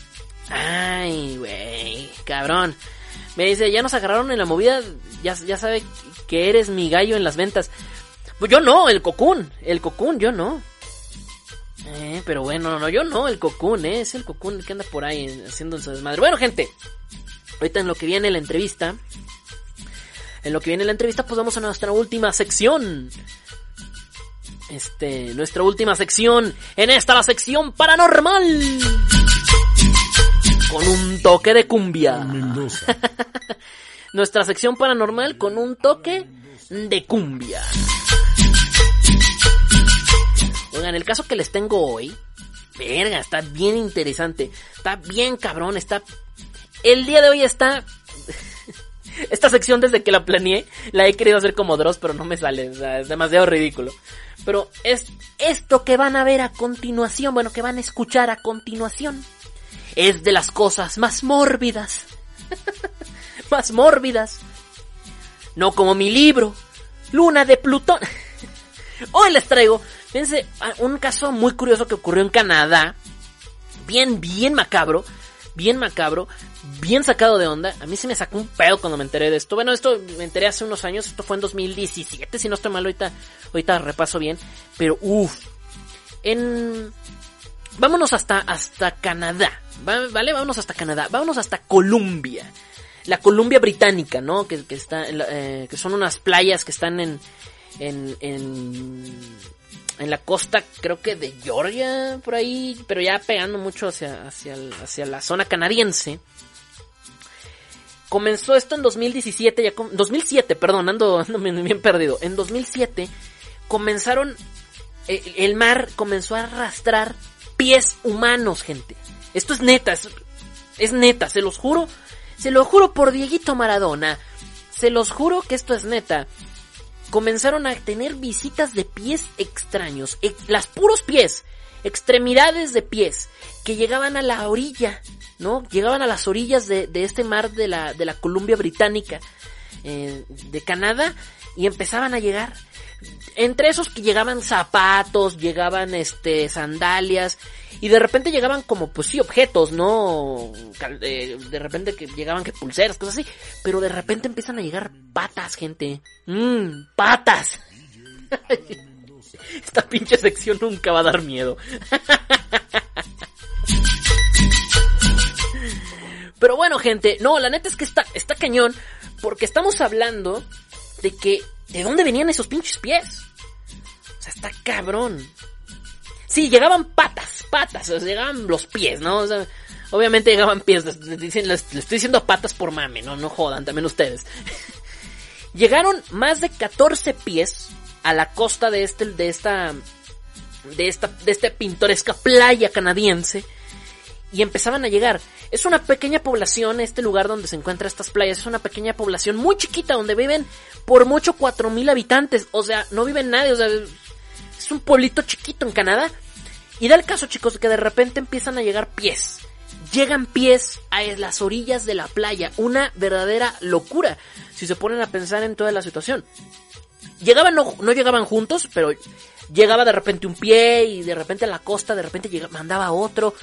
Ay, güey, cabrón. Me dice, ya nos agarraron en la movida, ya, ya sabe que eres mi gallo en las ventas. Pues yo no, el Cocoon, el Cocoon, yo no. Eh, pero bueno, no, no, yo no, el Cocoon, eh, es el Cocoon que anda por ahí haciendo su desmadre. Bueno, gente, ahorita en lo que viene la entrevista, en lo que viene la entrevista, pues vamos a nuestra última sección. Este, nuestra última sección, en esta la sección paranormal. Con un toque de cumbia. Mendoza. Nuestra sección paranormal con un toque de cumbia. Oigan, el caso que les tengo hoy, verga, está bien interesante. Está bien cabrón, está... El día de hoy está... Esta sección desde que la planeé, la he querido hacer como Dross, pero no me sale, o sea, es demasiado ridículo. Pero es esto que van a ver a continuación, bueno, que van a escuchar a continuación, es de las cosas más mórbidas. Más mórbidas. No como mi libro, Luna de Plutón. Hoy les traigo, fíjense, un caso muy curioso que ocurrió en Canadá. Bien, bien macabro. Bien macabro. Bien sacado de onda. A mí se me sacó un pedo cuando me enteré de esto. Bueno, esto me enteré hace unos años. Esto fue en dos mil diecisiete, si no estoy mal. Ahorita, ahorita repaso bien. Pero uff. En... Vámonos hasta, hasta Canadá. ¿Vale? Vámonos hasta Canadá. Vámonos hasta Columbia. La Columbia Británica, ¿no? Que, que está, eh, que son unas playas que están en, en, en, en la costa, creo que de Georgia, por ahí, pero ya pegando mucho hacia, hacia, hacia la zona canadiense. Comenzó esto en dos mil diecisiete, ya, dos mil siete, perdón, ando, ando bien, bien perdido. En dos mil siete comenzaron, el, el mar comenzó a arrastrar pies humanos, gente. Esto es neta, es, es neta, se los juro. Se lo juro por Dieguito Maradona. Se los juro que esto es neta. Comenzaron a tener visitas de pies extraños. E- las puros pies. Extremidades de pies. Que llegaban a la orilla. ¿No? Llegaban a las orillas de, de este mar de la, de la Columbia Británica. Eh, de Canadá. Y empezaban a llegar. Entre esos que llegaban zapatos. Llegaban este sandalias. Y de repente llegaban como, pues sí, objetos, ¿no? De, de repente que llegaban que pulseras, cosas así. Pero de repente empiezan a llegar patas, gente. Mmm, patas. Esta pinche sección nunca va a dar miedo. Pero bueno, gente, no, la neta es que está, está cañón. Porque estamos hablando de que, ¿de dónde venían esos pinches pies? O sea, está cabrón. Sí, llegaban patas, patas, o sea, llegaban los pies, ¿no? O sea, obviamente llegaban pies, les, les, les, les estoy diciendo patas por mame, no, no jodan, también ustedes. Llegaron más de catorce pies a la costa de este, de esta, de esta, de esta pintoresca playa canadiense, y empezaban a llegar. Es una pequeña población, este lugar donde se encuentran estas playas, es una pequeña población muy chiquita, donde viven por mucho cuatro mil habitantes, o sea, no vive nadie, o sea... Es un pueblito chiquito en Canadá. Y da el caso, chicos, que de repente empiezan a llegar pies. Llegan pies a las orillas de la playa. Una verdadera locura, si se ponen a pensar en toda la situación. Llegaban, no, no llegaban juntos, pero llegaba de repente un pie y de repente a la costa, de repente llegaba, mandaba otro.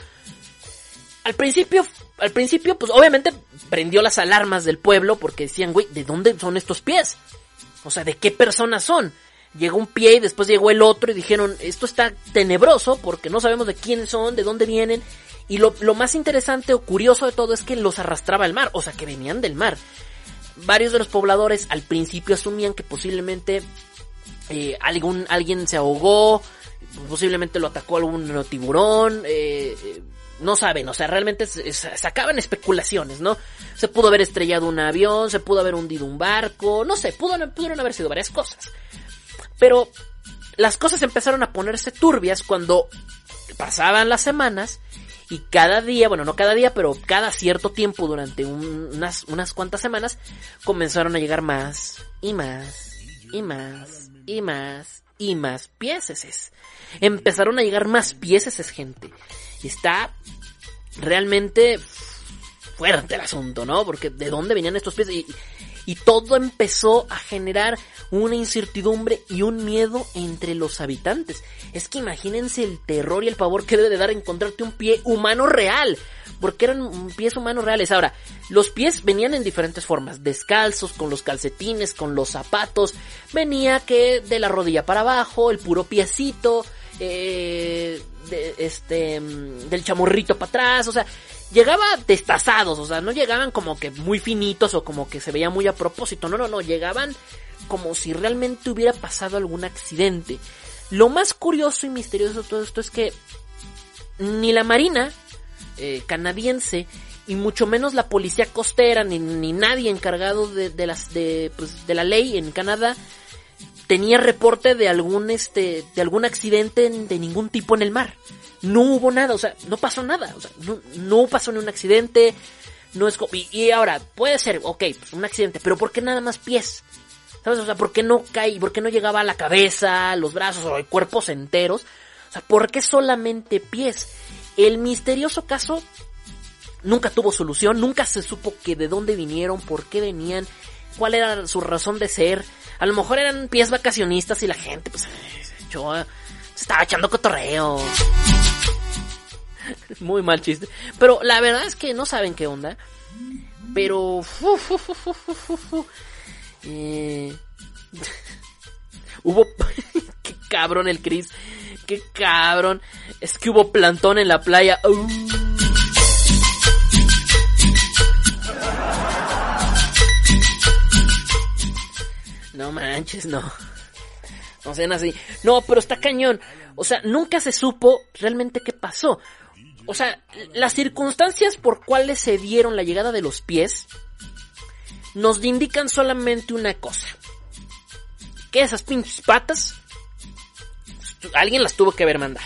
Al principio, al principio, pues obviamente prendió las alarmas del pueblo porque decían, güey, ¿de dónde son estos pies? O sea, ¿de qué personas son? Llegó un pie y después llegó el otro y dijeron, esto está tenebroso porque no sabemos de quiénes son, de dónde vienen. Y lo, lo más interesante o curioso de todo es que los arrastraba el mar, o sea que venían del mar. Varios de los pobladores al principio asumían que posiblemente eh, algún, alguien se ahogó, posiblemente lo atacó algún tiburón, eh, eh, no saben, o sea, realmente se, se sacaban especulaciones, ¿no? Se pudo haber estrellado un avión, se pudo haber hundido un barco, no sé, pudo, pudieron haber sido varias cosas. Pero las cosas empezaron a ponerse turbias cuando pasaban las semanas y cada día, bueno, no cada día, pero cada cierto tiempo durante un, unas, unas cuantas semanas comenzaron a llegar más y más y más y más y más pieces. Empezaron a llegar más pieces, gente. Y está realmente fuerte el asunto, ¿no? Porque ¿de dónde venían estos pies? Y, y todo empezó a generar una incertidumbre y un miedo entre los habitantes. Es que imagínense el terror y el pavor que debe de dar encontrarte un pie humano real. Porque eran pies humanos reales. Ahora, los pies venían en diferentes formas. Descalzos, con los calcetines, con los zapatos. Venía que de la rodilla para abajo, el puro piecito, eh, de, este, del chamorrito para atrás. O sea, llegaba destazados. O sea, no llegaban como que muy finitos o como que se veía muy a propósito. No, no, no. Llegaban como si realmente hubiera pasado algún accidente. Lo más curioso y misterioso de todo esto es que ni la marina eh, canadiense y mucho menos la policía costera ni, ni nadie encargado de, de las de pues de la ley en Canadá tenía reporte de algún este de algún accidente de ningún tipo en el mar. No hubo nada, o sea, no pasó nada, o sea, no, no pasó ni un accidente, No es como... Y, y ahora, puede ser, ok, pues un accidente, pero ¿por qué nada más pies? ¿Sabes? O sea, ¿por qué no cae? ¿Por qué no llegaba a la cabeza, los brazos o cuerpos enteros? O sea, ¿por qué solamente pies? El misterioso caso nunca tuvo solución, nunca se supo que de dónde vinieron, por qué venían, cuál era su razón de ser. A lo mejor eran pies vacacionistas y la gente, pues, se, echó, se estaba echando cotorreo. Muy mal chiste. Pero la verdad es que no saben qué onda. Pero... Fu, fu, fu, fu, fu, fu. Eh... hubo... Qué cabrón el Chris. Qué cabrón. Es que hubo plantón en la playa. Uh. No manches, no. No sean así. No, pero está cañón. O sea, nunca se supo realmente qué pasó. O sea, las circunstancias por cuales se dieron la llegada de los pies nos indican solamente una cosa. Que esas pinches patas, alguien las tuvo que haber mandado.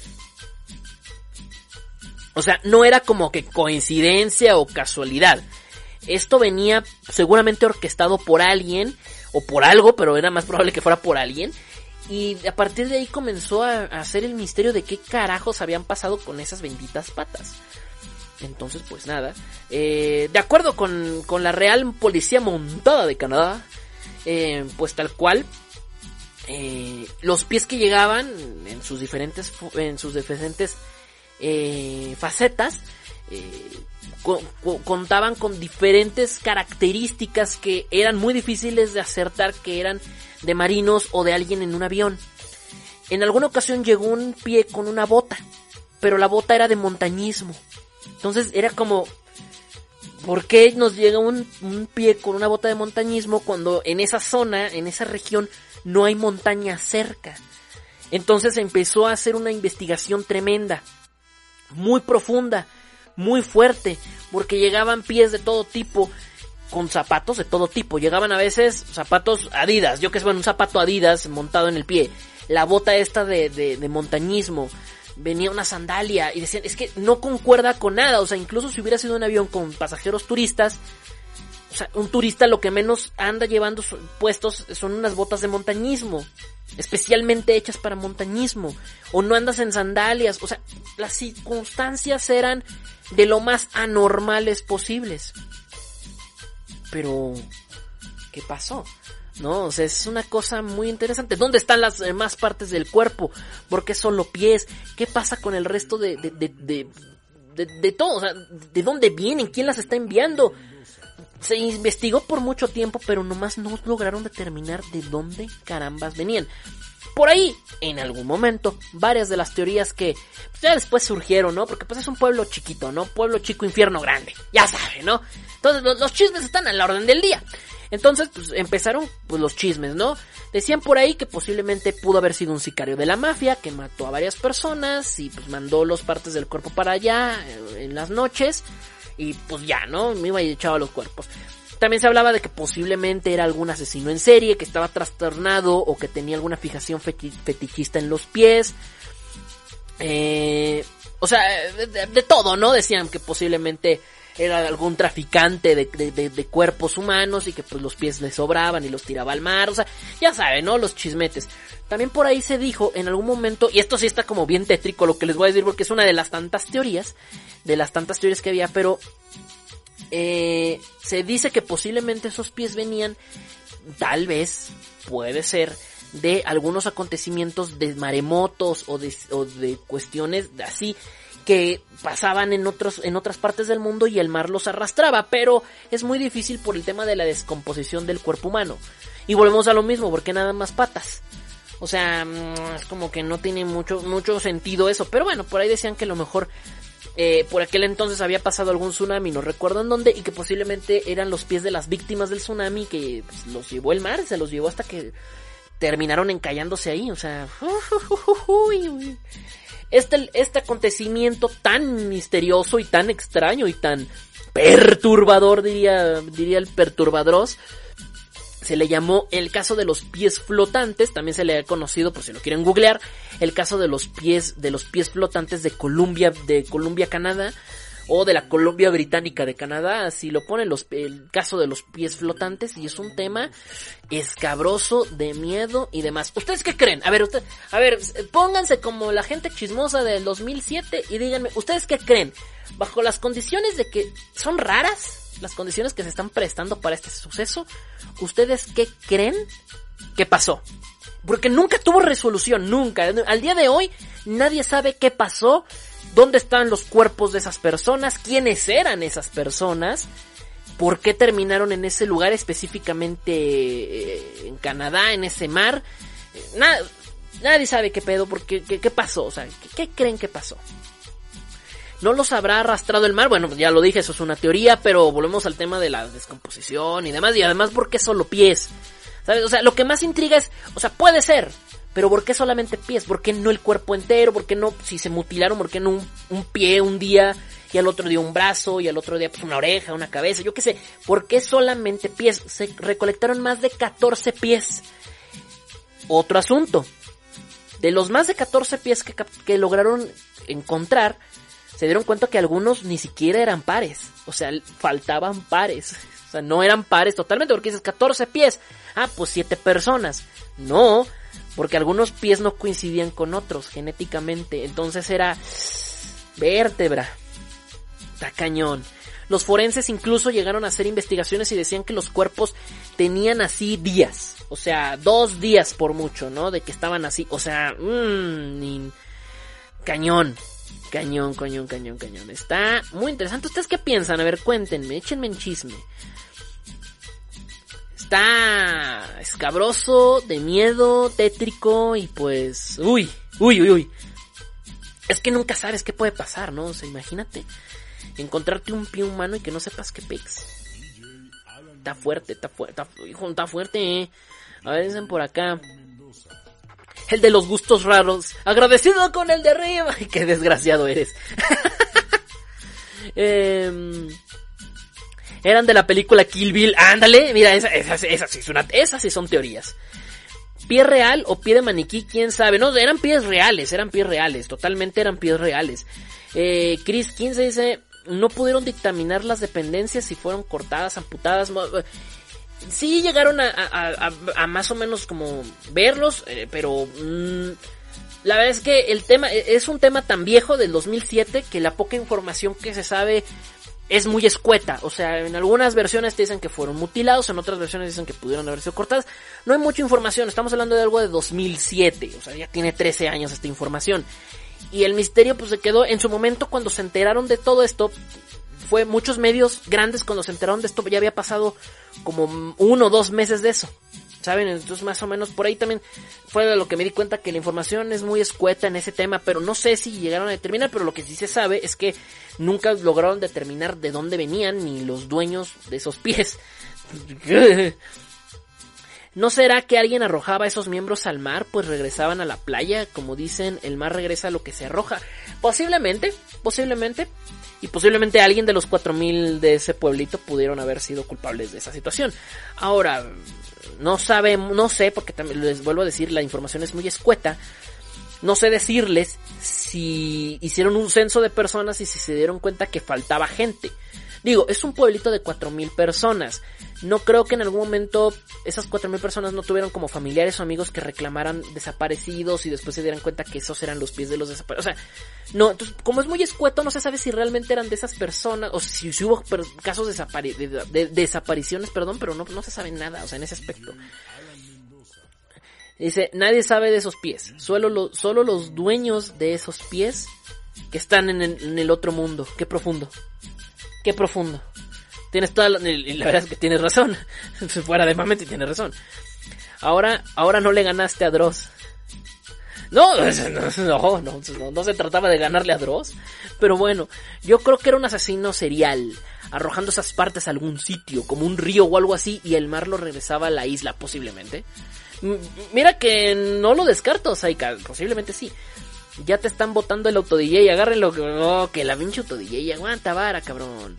O sea, no era como que coincidencia o casualidad. Esto venía seguramente orquestado por alguien o por algo, pero era más probable que fuera por alguien. Y a partir de ahí comenzó a, a hacer el misterio de qué carajos habían pasado con esas benditas patas. Entonces, pues nada. Eh, de acuerdo con, con la Real Policía Montada de Canadá, eh, pues tal cual, eh, los pies que llegaban en sus diferentes, en sus diferentes eh, facetas, eh, co- co- contaban con diferentes características que eran muy difíciles de acertar que eran de marinos o de alguien en un avión. En alguna ocasión llegó un pie con una bota, pero la bota era de montañismo. Entonces era como, ¿por qué nos llega un, un pie con una bota de montañismo cuando en esa zona, en esa región, no hay montaña cerca? Entonces empezó a hacer una investigación tremenda, muy profunda, muy fuerte, porque llegaban pies de todo tipo, con zapatos de todo tipo. Llegaban a veces zapatos Adidas, yo que sé, bueno, un zapato Adidas montado en el pie, la bota esta de, de, de montañismo, venía una sandalia, y decían, es que no concuerda con nada. O sea, incluso si hubiera sido un avión con pasajeros turistas, o sea, un turista lo que menos anda llevando puestos son unas botas de montañismo, especialmente hechas para montañismo, o no andas en sandalias. O sea, las circunstancias eran de lo más anormales posibles. Pero, ¿qué pasó? No, o sea, es una cosa muy interesante. ¿Dónde están las demás partes del cuerpo? ¿Por qué solo pies? ¿Qué pasa con el resto de, de, de, de, de, de todo? O sea, ¿de dónde vienen? ¿Quién las está enviando? Se investigó por mucho tiempo, pero nomás no lograron determinar de dónde carambas venían. Por ahí, en algún momento, varias de las teorías que pues, ya después surgieron, ¿no? Porque pues es un pueblo chiquito, ¿no? Pueblo chico, infierno grande. Ya saben, ¿no? Entonces los, los chismes están a la orden del día. Entonces, pues empezaron pues los chismes, ¿no? Decían por ahí que posiblemente pudo haber sido un sicario de la mafia que mató a varias personas y pues mandó los partes del cuerpo para allá eh, en las noches y pues ya, ¿no? Me iba y echaba los cuerpos. También se hablaba de que posiblemente era algún asesino en serie que estaba trastornado o que tenía alguna fijación feti- fetichista en los pies. Eh, o sea, de, de, de todo, ¿no? Decían que posiblemente era algún traficante de, de, de, de cuerpos humanos y que pues los pies le sobraban y los tiraba al mar. O sea, ya saben, ¿no? Los chismetes. También por ahí se dijo en algún momento, y esto sí está como bien tétrico lo que les voy a decir porque es una de las tantas teorías, de las tantas teorías que había, pero eh, se dice que posiblemente esos pies venían, tal vez, puede ser, de algunos acontecimientos de maremotos o de, o de cuestiones así que pasaban en otros, en otras partes del mundo y el mar los arrastraba, pero es muy difícil por el tema de la descomposición del cuerpo humano. Y volvemos a lo mismo, porque nada más patas. O sea, es como que no tiene mucho, mucho sentido eso, pero bueno, por ahí decían que a lo mejor eh, por aquel entonces había pasado algún tsunami, no recuerdo en dónde, y que posiblemente eran los pies de las víctimas del tsunami que pues, los llevó el mar, se los llevó hasta que terminaron encallándose ahí, o sea... Este, este acontecimiento tan misterioso y tan extraño y tan perturbador, diría, diría el perturbadros, se le llamó el caso de los pies flotantes. También se le ha conocido, por si lo quieren googlear, el caso de los pies, de los pies flotantes de Columbia, de Columbia, Canadá, o de la Columbia Británica de Canadá, así lo pone los, el caso de los pies flotantes, y es un tema escabroso, de miedo y demás. ¿Ustedes qué creen? A ver, usted, a ver, pónganse como la gente chismosa del dos mil siete y díganme, ¿ustedes qué creen? Bajo las condiciones de que son raras, las condiciones que se están prestando para este suceso, ¿ustedes qué creen que pasó? Porque nunca tuvo resolución, nunca. Al día de hoy nadie sabe qué pasó, dónde están los cuerpos de esas personas, quiénes eran esas personas, por qué terminaron en ese lugar específicamente eh, en Canadá, en ese mar. Nada, nadie sabe qué pedo, porque qué, qué pasó, o sea, ¿qué, qué creen que pasó? ¿No los habrá arrastrado el mar? Bueno, ya lo dije, eso es una teoría, pero volvemos al tema de la descomposición y demás, y además, ¿por qué solo pies? ¿Sabes? O sea, lo que más intriga es, o sea, puede ser, pero ¿por qué solamente pies? ¿Por qué no el cuerpo entero? ¿Por qué no, si se mutilaron, por qué no un, un pie un día y al otro día un brazo y al otro día pues una oreja, una cabeza? Yo qué sé, ¿por qué solamente pies? Se recolectaron más de catorce pies. Otro asunto, de los más de catorce pies que, que lograron encontrar, se dieron cuenta que algunos ni siquiera eran pares, o sea, faltaban pares. O sea, no eran pares totalmente, porque dices catorce pies. Ah, pues siete personas. No, porque algunos pies no coincidían con otros genéticamente. Entonces era vértebra. Está cañón. Los forenses incluso llegaron a hacer investigaciones y decían que los cuerpos tenían así días. O sea, dos días por mucho, ¿no? De que estaban así. O sea, mmm, cañón. Cañón, cañón, cañón, cañón. Está muy interesante. ¿Ustedes qué piensan? A ver, cuéntenme, échenme en chisme. Está escabroso, de miedo, tétrico y pues... Uy, uy, uy, uy. Es que nunca sabes qué puede pasar, ¿no? O sea, imagínate encontrarte un pie humano y que no sepas qué pex. Está fuerte, está fuerte, está, hijo, está fuerte, ¿eh? A ver, dicen por acá... El de los gustos raros. Agradecido con el de arriba. Ay, qué desgraciado eres. eh, eran de la película Kill Bill. Ándale, mira, esa, esa, esa, sí es una, esas sí son teorías. Pie real o pie de maniquí, quién sabe. No, eran pies reales, eran pies reales. Totalmente eran pies reales. Eh, Chris quince dice, no pudieron dictaminar las dependencias si fueron cortadas, amputadas... Sí llegaron a, a, a, a más o menos como verlos, eh, pero mmm, la verdad es que el tema es un tema tan viejo del dos mil siete que la poca información que se sabe es muy escueta. O sea, en algunas versiones te dicen que fueron mutilados, en otras versiones dicen que pudieron haber sido cortadas. No hay mucha información, estamos hablando de algo de dos mil siete, o sea, ya tiene trece años esta información. Y el misterio pues se quedó en su momento cuando se enteraron de todo esto. Fue muchos medios grandes cuando se enteraron de esto, ya había pasado como uno o dos meses de eso, ¿saben? Entonces más o menos por ahí también fue de lo que me di cuenta, que la información es muy escueta en ese tema, pero no sé si llegaron a determinar, pero lo que sí se sabe es que nunca lograron determinar de dónde venían ni los dueños de esos pies. ¿No será que alguien arrojaba esos miembros al mar, pues regresaban a la playa? Como dicen, el mar regresa a lo que se arroja. Posiblemente, posiblemente. Y posiblemente alguien de los cuatro mil de ese pueblito pudieron haber sido culpables de esa situación. Ahora, no sabe, no sé, porque también les vuelvo a decir, la información es muy escueta. No sé decirles si hicieron un censo de personas y si se dieron cuenta que faltaba gente. Digo, es un pueblito de cuatro mil personas. No creo que en algún momento esas cuatro mil personas no tuvieron como familiares o amigos que reclamaran desaparecidos y después se dieran cuenta que esos eran los pies de los desaparecidos. O sea, no, entonces, como es muy escueto, no se sabe si realmente eran de esas personas o si, si hubo per- casos de, desapari- de, de, de desapariciones, perdón, pero no, no se sabe nada, o sea, en ese aspecto. Dice, nadie sabe de esos pies, solo, lo, solo los dueños de esos pies que están en el, en el otro mundo. Qué profundo. Qué profundo. Tienes toda la, la verdad es que tienes razón. Fuera de mame, tienes razón. Ahora, ahora no le ganaste a Dross. No, no, no, no, no se trataba de ganarle a Dross. Pero bueno, yo creo que era un asesino serial, arrojando esas partes a algún sitio, como un río o algo así, y el mar lo regresaba a la isla, posiblemente. M- mira que no lo descarto, Saika, posiblemente sí. Ya te están botando el auto D J, agárrenlo. Oh, que la pinche auto D J, aguanta vara, cabrón.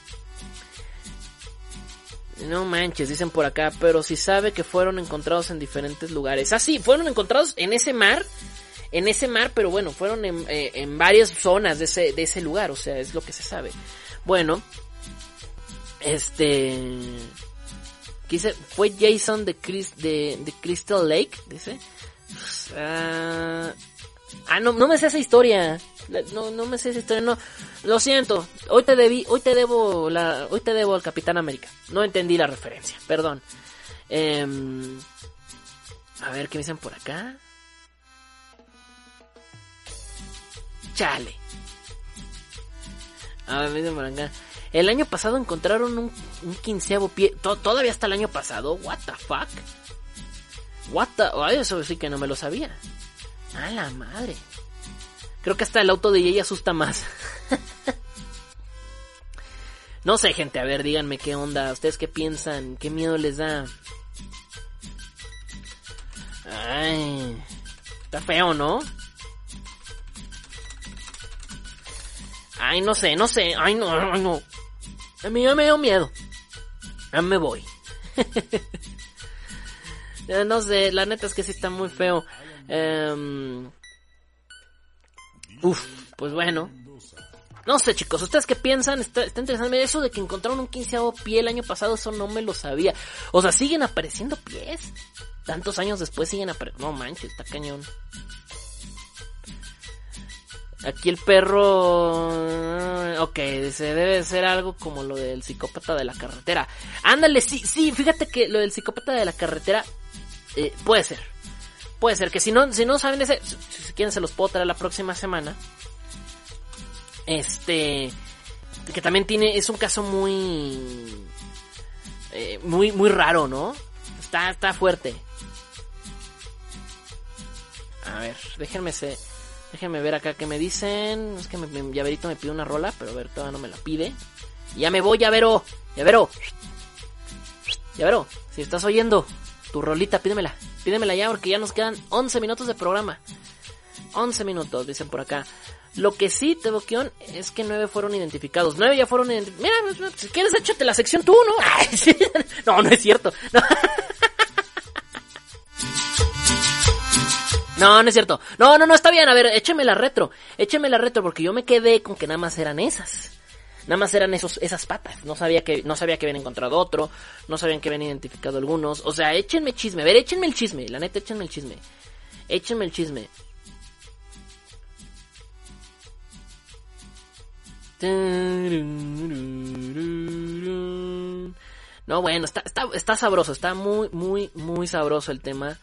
No manches, dicen por acá, pero si sabe que fueron encontrados en diferentes lugares. Ah, sí, fueron encontrados en ese mar, en ese mar, pero bueno, fueron en, eh, en varias zonas de ese, de ese lugar, o sea, es lo que se sabe. Bueno, este... ¿qué dice? Fue Jason de, Chris, de, de Crystal Lake, dice. Uh, ah, no, no me sé esa historia. No, no me sé esa historia, no. Lo siento. Hoy te debí, hoy te debo la, hoy te debo al Capitán América. No entendí la referencia, perdón. Eh, a ver, ¿qué me dicen por acá? Chale. A ver, me dicen por acá. El año pasado encontraron un, un quinceavo pie. To- Todavía hasta el año pasado. What the fuck? What the... Ay, eso sí que no me lo sabía. A la madre. Creo que hasta el auto de ella asusta más. No sé, gente. A ver, díganme qué onda. ¿Ustedes qué piensan? ¿Qué miedo les da? Ay. Está feo, ¿no? Ay, no sé, no sé. Ay, no, ay, no. A mí ya me dio miedo. Ya me voy. No sé, la neta es que sí está muy feo. Um, uf, pues bueno. No sé, chicos, ¿ustedes qué piensan? Está, está interesante. Eso de que encontraron un quinceavo pie el año pasado, eso no me lo sabía. O sea, ¿siguen apareciendo pies? Tantos años después siguen apareciendo. No manches, está cañón. Aquí el perro... Ok, dice, debe ser algo como lo del psicópata de la carretera. Ándale, sí, sí, fíjate que lo del psicópata de la carretera... Eh, puede ser. Puede ser que si no, si no saben ese... Si, si quieren se los puedo traer la próxima semana. Este... Que también tiene... Es un caso muy... Eh, muy, muy raro, ¿no? Está, está fuerte. A ver, déjenme se... Déjenme ver acá qué me dicen. Es que me, me, Llaverito me pide una rola, pero a ver, todavía no me la pide. Ya me voy, Llavero. Llavero. Llavero, si estás oyendo tu rolita, pídemela. Pídemela ya porque ya nos quedan once minutos de programa. once minutos, dicen por acá. Lo que sí, Teboquión, es que nueve fueron identificados. nueve ya fueron identificados. Mira, si quieres, échate la sección tú, ¿no? Ay, sí. No, no es cierto. No. No, no es cierto. No, no, no, está bien. A ver, écheme la retro. Écheme la retro porque yo me quedé con que nada más eran esas. Nada más eran esos, esas patas. No sabía que, no sabía que habían encontrado otro. No sabían que habían identificado algunos. O sea, échenme chisme. A ver, échenme el chisme. La neta, échenme el chisme. Échenme el chisme. No, bueno, está, está, está sabroso. Está muy, muy, muy sabroso el tema.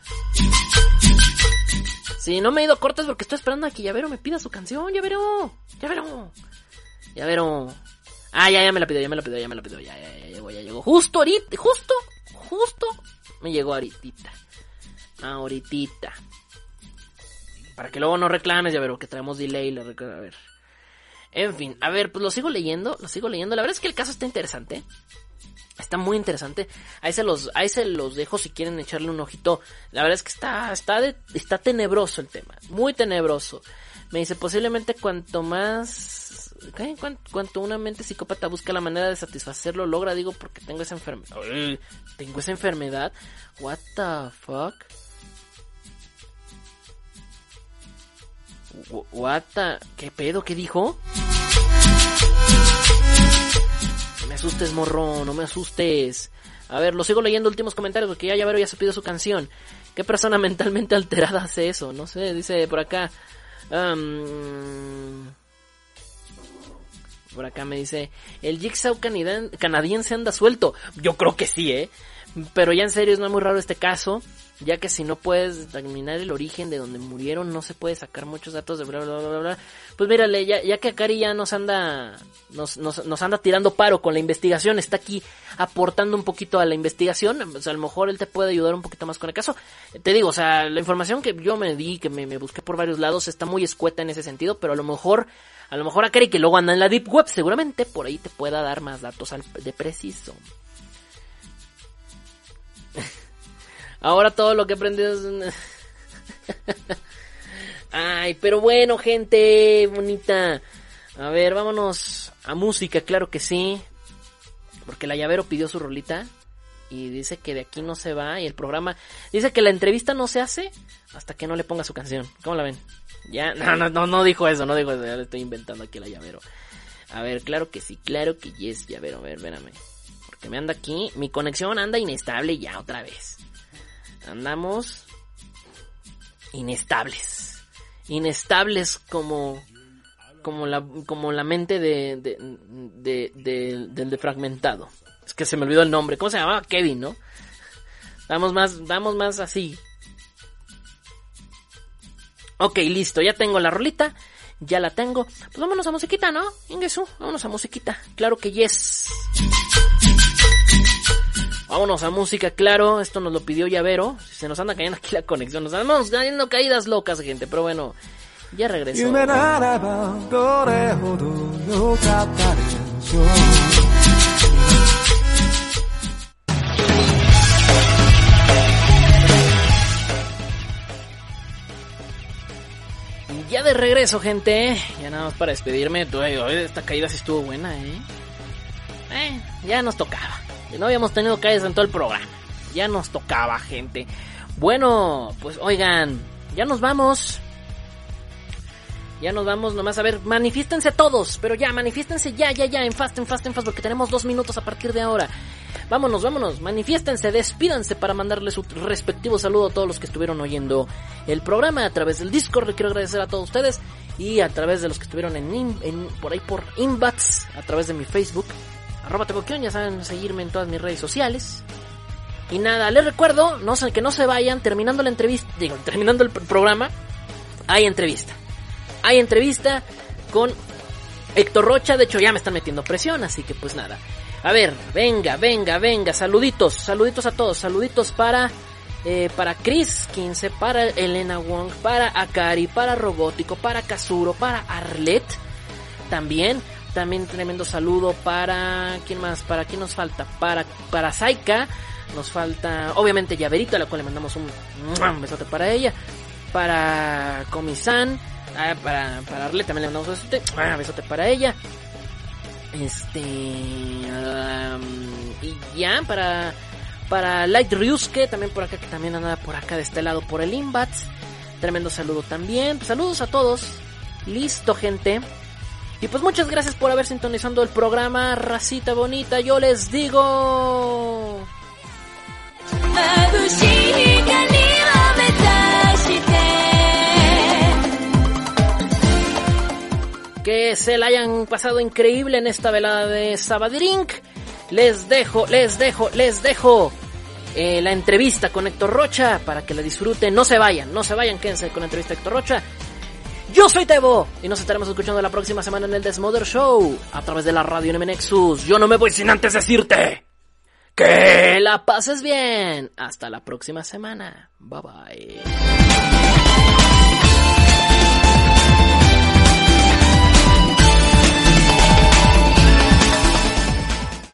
Sí, no me he ido cortes porque estoy esperando a que Llavero me pida su canción. Llavero, Llavero, Llavero. Ah, ya, ya me la pidió, ya me la pidió, ya me la pidió. Ya, ya, ya llegó, ya llegó. Justo ahorita, justo, justo me llegó ahorita. Ahorita. Para que luego no reclames, Llavero, que traemos delay. La rec- a ver. En fin, a ver, pues lo sigo leyendo, lo sigo leyendo. La verdad es que el caso está interesante. Está muy interesante. Ahí se los, ahí se los dejo si quieren echarle un ojito. La verdad es que está, está, de, está tenebroso el tema. Muy tenebroso. Me dice, posiblemente cuanto más... ¿qué? Cuanto, cuanto una mente psicópata busca la manera de satisfacerlo, logra, digo, porque tengo esa enfermedad. ¿Tengo esa enfermedad? What the fuck? What the... ¿Qué pedo? ¿Qué dijo? No me asustes, morro, no me asustes. A ver, lo sigo leyendo últimos comentarios porque ya Llavero ya se pidió su canción. ¿Qué persona mentalmente alterada hace eso? No sé, dice por acá. Um, por acá me dice, el Jigsaw canadian, canadiense anda suelto. Yo creo que sí, ¿eh? Pero ya en serio, es no es muy raro este caso, ya que si no puedes determinar el origen de donde murieron, no se puede sacar muchos datos de bla bla bla bla. Pues mírale, ya, ya que Akari ya nos anda nos, nos, nos anda tirando paro con la investigación, está aquí aportando un poquito a la investigación, o sea, a lo mejor él te puede ayudar un poquito más con el caso. Te digo, o sea, la información que yo me di, que me, me busqué por varios lados, está muy escueta en ese sentido, pero a lo mejor, a lo mejor Akari, que luego anda en la Deep Web, seguramente por ahí te pueda dar más datos al, de preciso. Ahora todo lo que he aprendido es... Ay, pero bueno, gente bonita. A ver, vámonos a música, claro que sí. Porque la Llavero pidió su rolita. y dice que de aquí no se va y el programa dice que la entrevista no se hace hasta que no le ponga su canción. ¿Cómo la ven? Ya, no, no, no, no dijo eso, no dijo eso, ya le estoy inventando aquí la llavero. A ver, claro que sí, claro que yes, llavero, a ver, espérame. Porque me anda aquí, mi conexión anda inestable ya otra vez. Andamos inestables. Inestables como como la como la mente de de de, de del defragmentado. Es que se me olvidó el nombre. ¿Cómo se llamaba? Kevin, ¿no? Vamos más, vamos más así. Ok, listo, ya tengo la rolita. Ya la tengo. Pues vámonos a musiquita, ¿no? Ingesu, vámonos a musiquita. Claro que yes. Vámonos a música, claro. Esto nos lo pidió Llavero. Se nos anda cayendo aquí la conexión. Nos andamos cayendo caídas locas, gente. Pero bueno, ya regresó. Ya de regreso, gente. Ya nada más para despedirme. Esta caída sí estuvo buena, ¿eh? Eh, ya nos tocaba. No habíamos tenido caídas en todo el programa. Ya nos tocaba, gente. Bueno, pues oigan, ya nos vamos. Ya nos vamos, nomás a ver, manifiéstense todos, pero ya, manifiéstense ya, ya, ya, en fast, en fast, en fast, porque tenemos dos minutos a partir de ahora. Vámonos, vámonos, manifiéstense, despídanse para mandarles su respectivo saludo a todos los que estuvieron oyendo el programa a través del Discord. Le quiero agradecer a todos ustedes y a través de los que estuvieron en, en por ahí por Inbox, a través de mi Facebook, arroba Tegoquión, ya saben seguirme en todas mis redes sociales. Y nada, les recuerdo, no sé, que no se vayan, terminando la entrevista, digo, terminando el programa, hay entrevista. Hay entrevista con Héctor Rocha, de hecho ya me están metiendo presión, así que pues nada. A ver, venga, venga, venga, saluditos, saluditos a todos, saluditos para eh, para Chris quince, para Elena Wong, para Akari, para Robótico, para Kazuro, para Arlet, también, también tremendo saludo para, ¿quién más? ¿Para quién nos falta? Para, para Saika, nos falta, obviamente Llaverito, a la cual le mandamos un, un besote para ella, para Komi-san, Ah, para, para Arlet también le mandamos un besote, ah, besote para ella. Este um, y ya para para Light Ryusuke también por acá, que también anda por acá de este lado por el Inbats. Tremendo saludo también. Pues saludos a todos. Listo, gente. Y pues muchas gracias por haber sintonizado el programa, racita bonita. Yo les digo que se la hayan pasado increíble en esta velada de Sabadirink. Les dejo, les dejo, les dejo eh, la entrevista con Héctor Rocha para que la disfruten. No se vayan, no se vayan, quédense con la entrevista de Héctor Rocha. Yo soy Tebo y nos estaremos escuchando la próxima semana en el Desmother Show a través de la radio N M Nexus. Yo no me voy sin antes decirte que la pases bien. Hasta la próxima semana. Bye bye.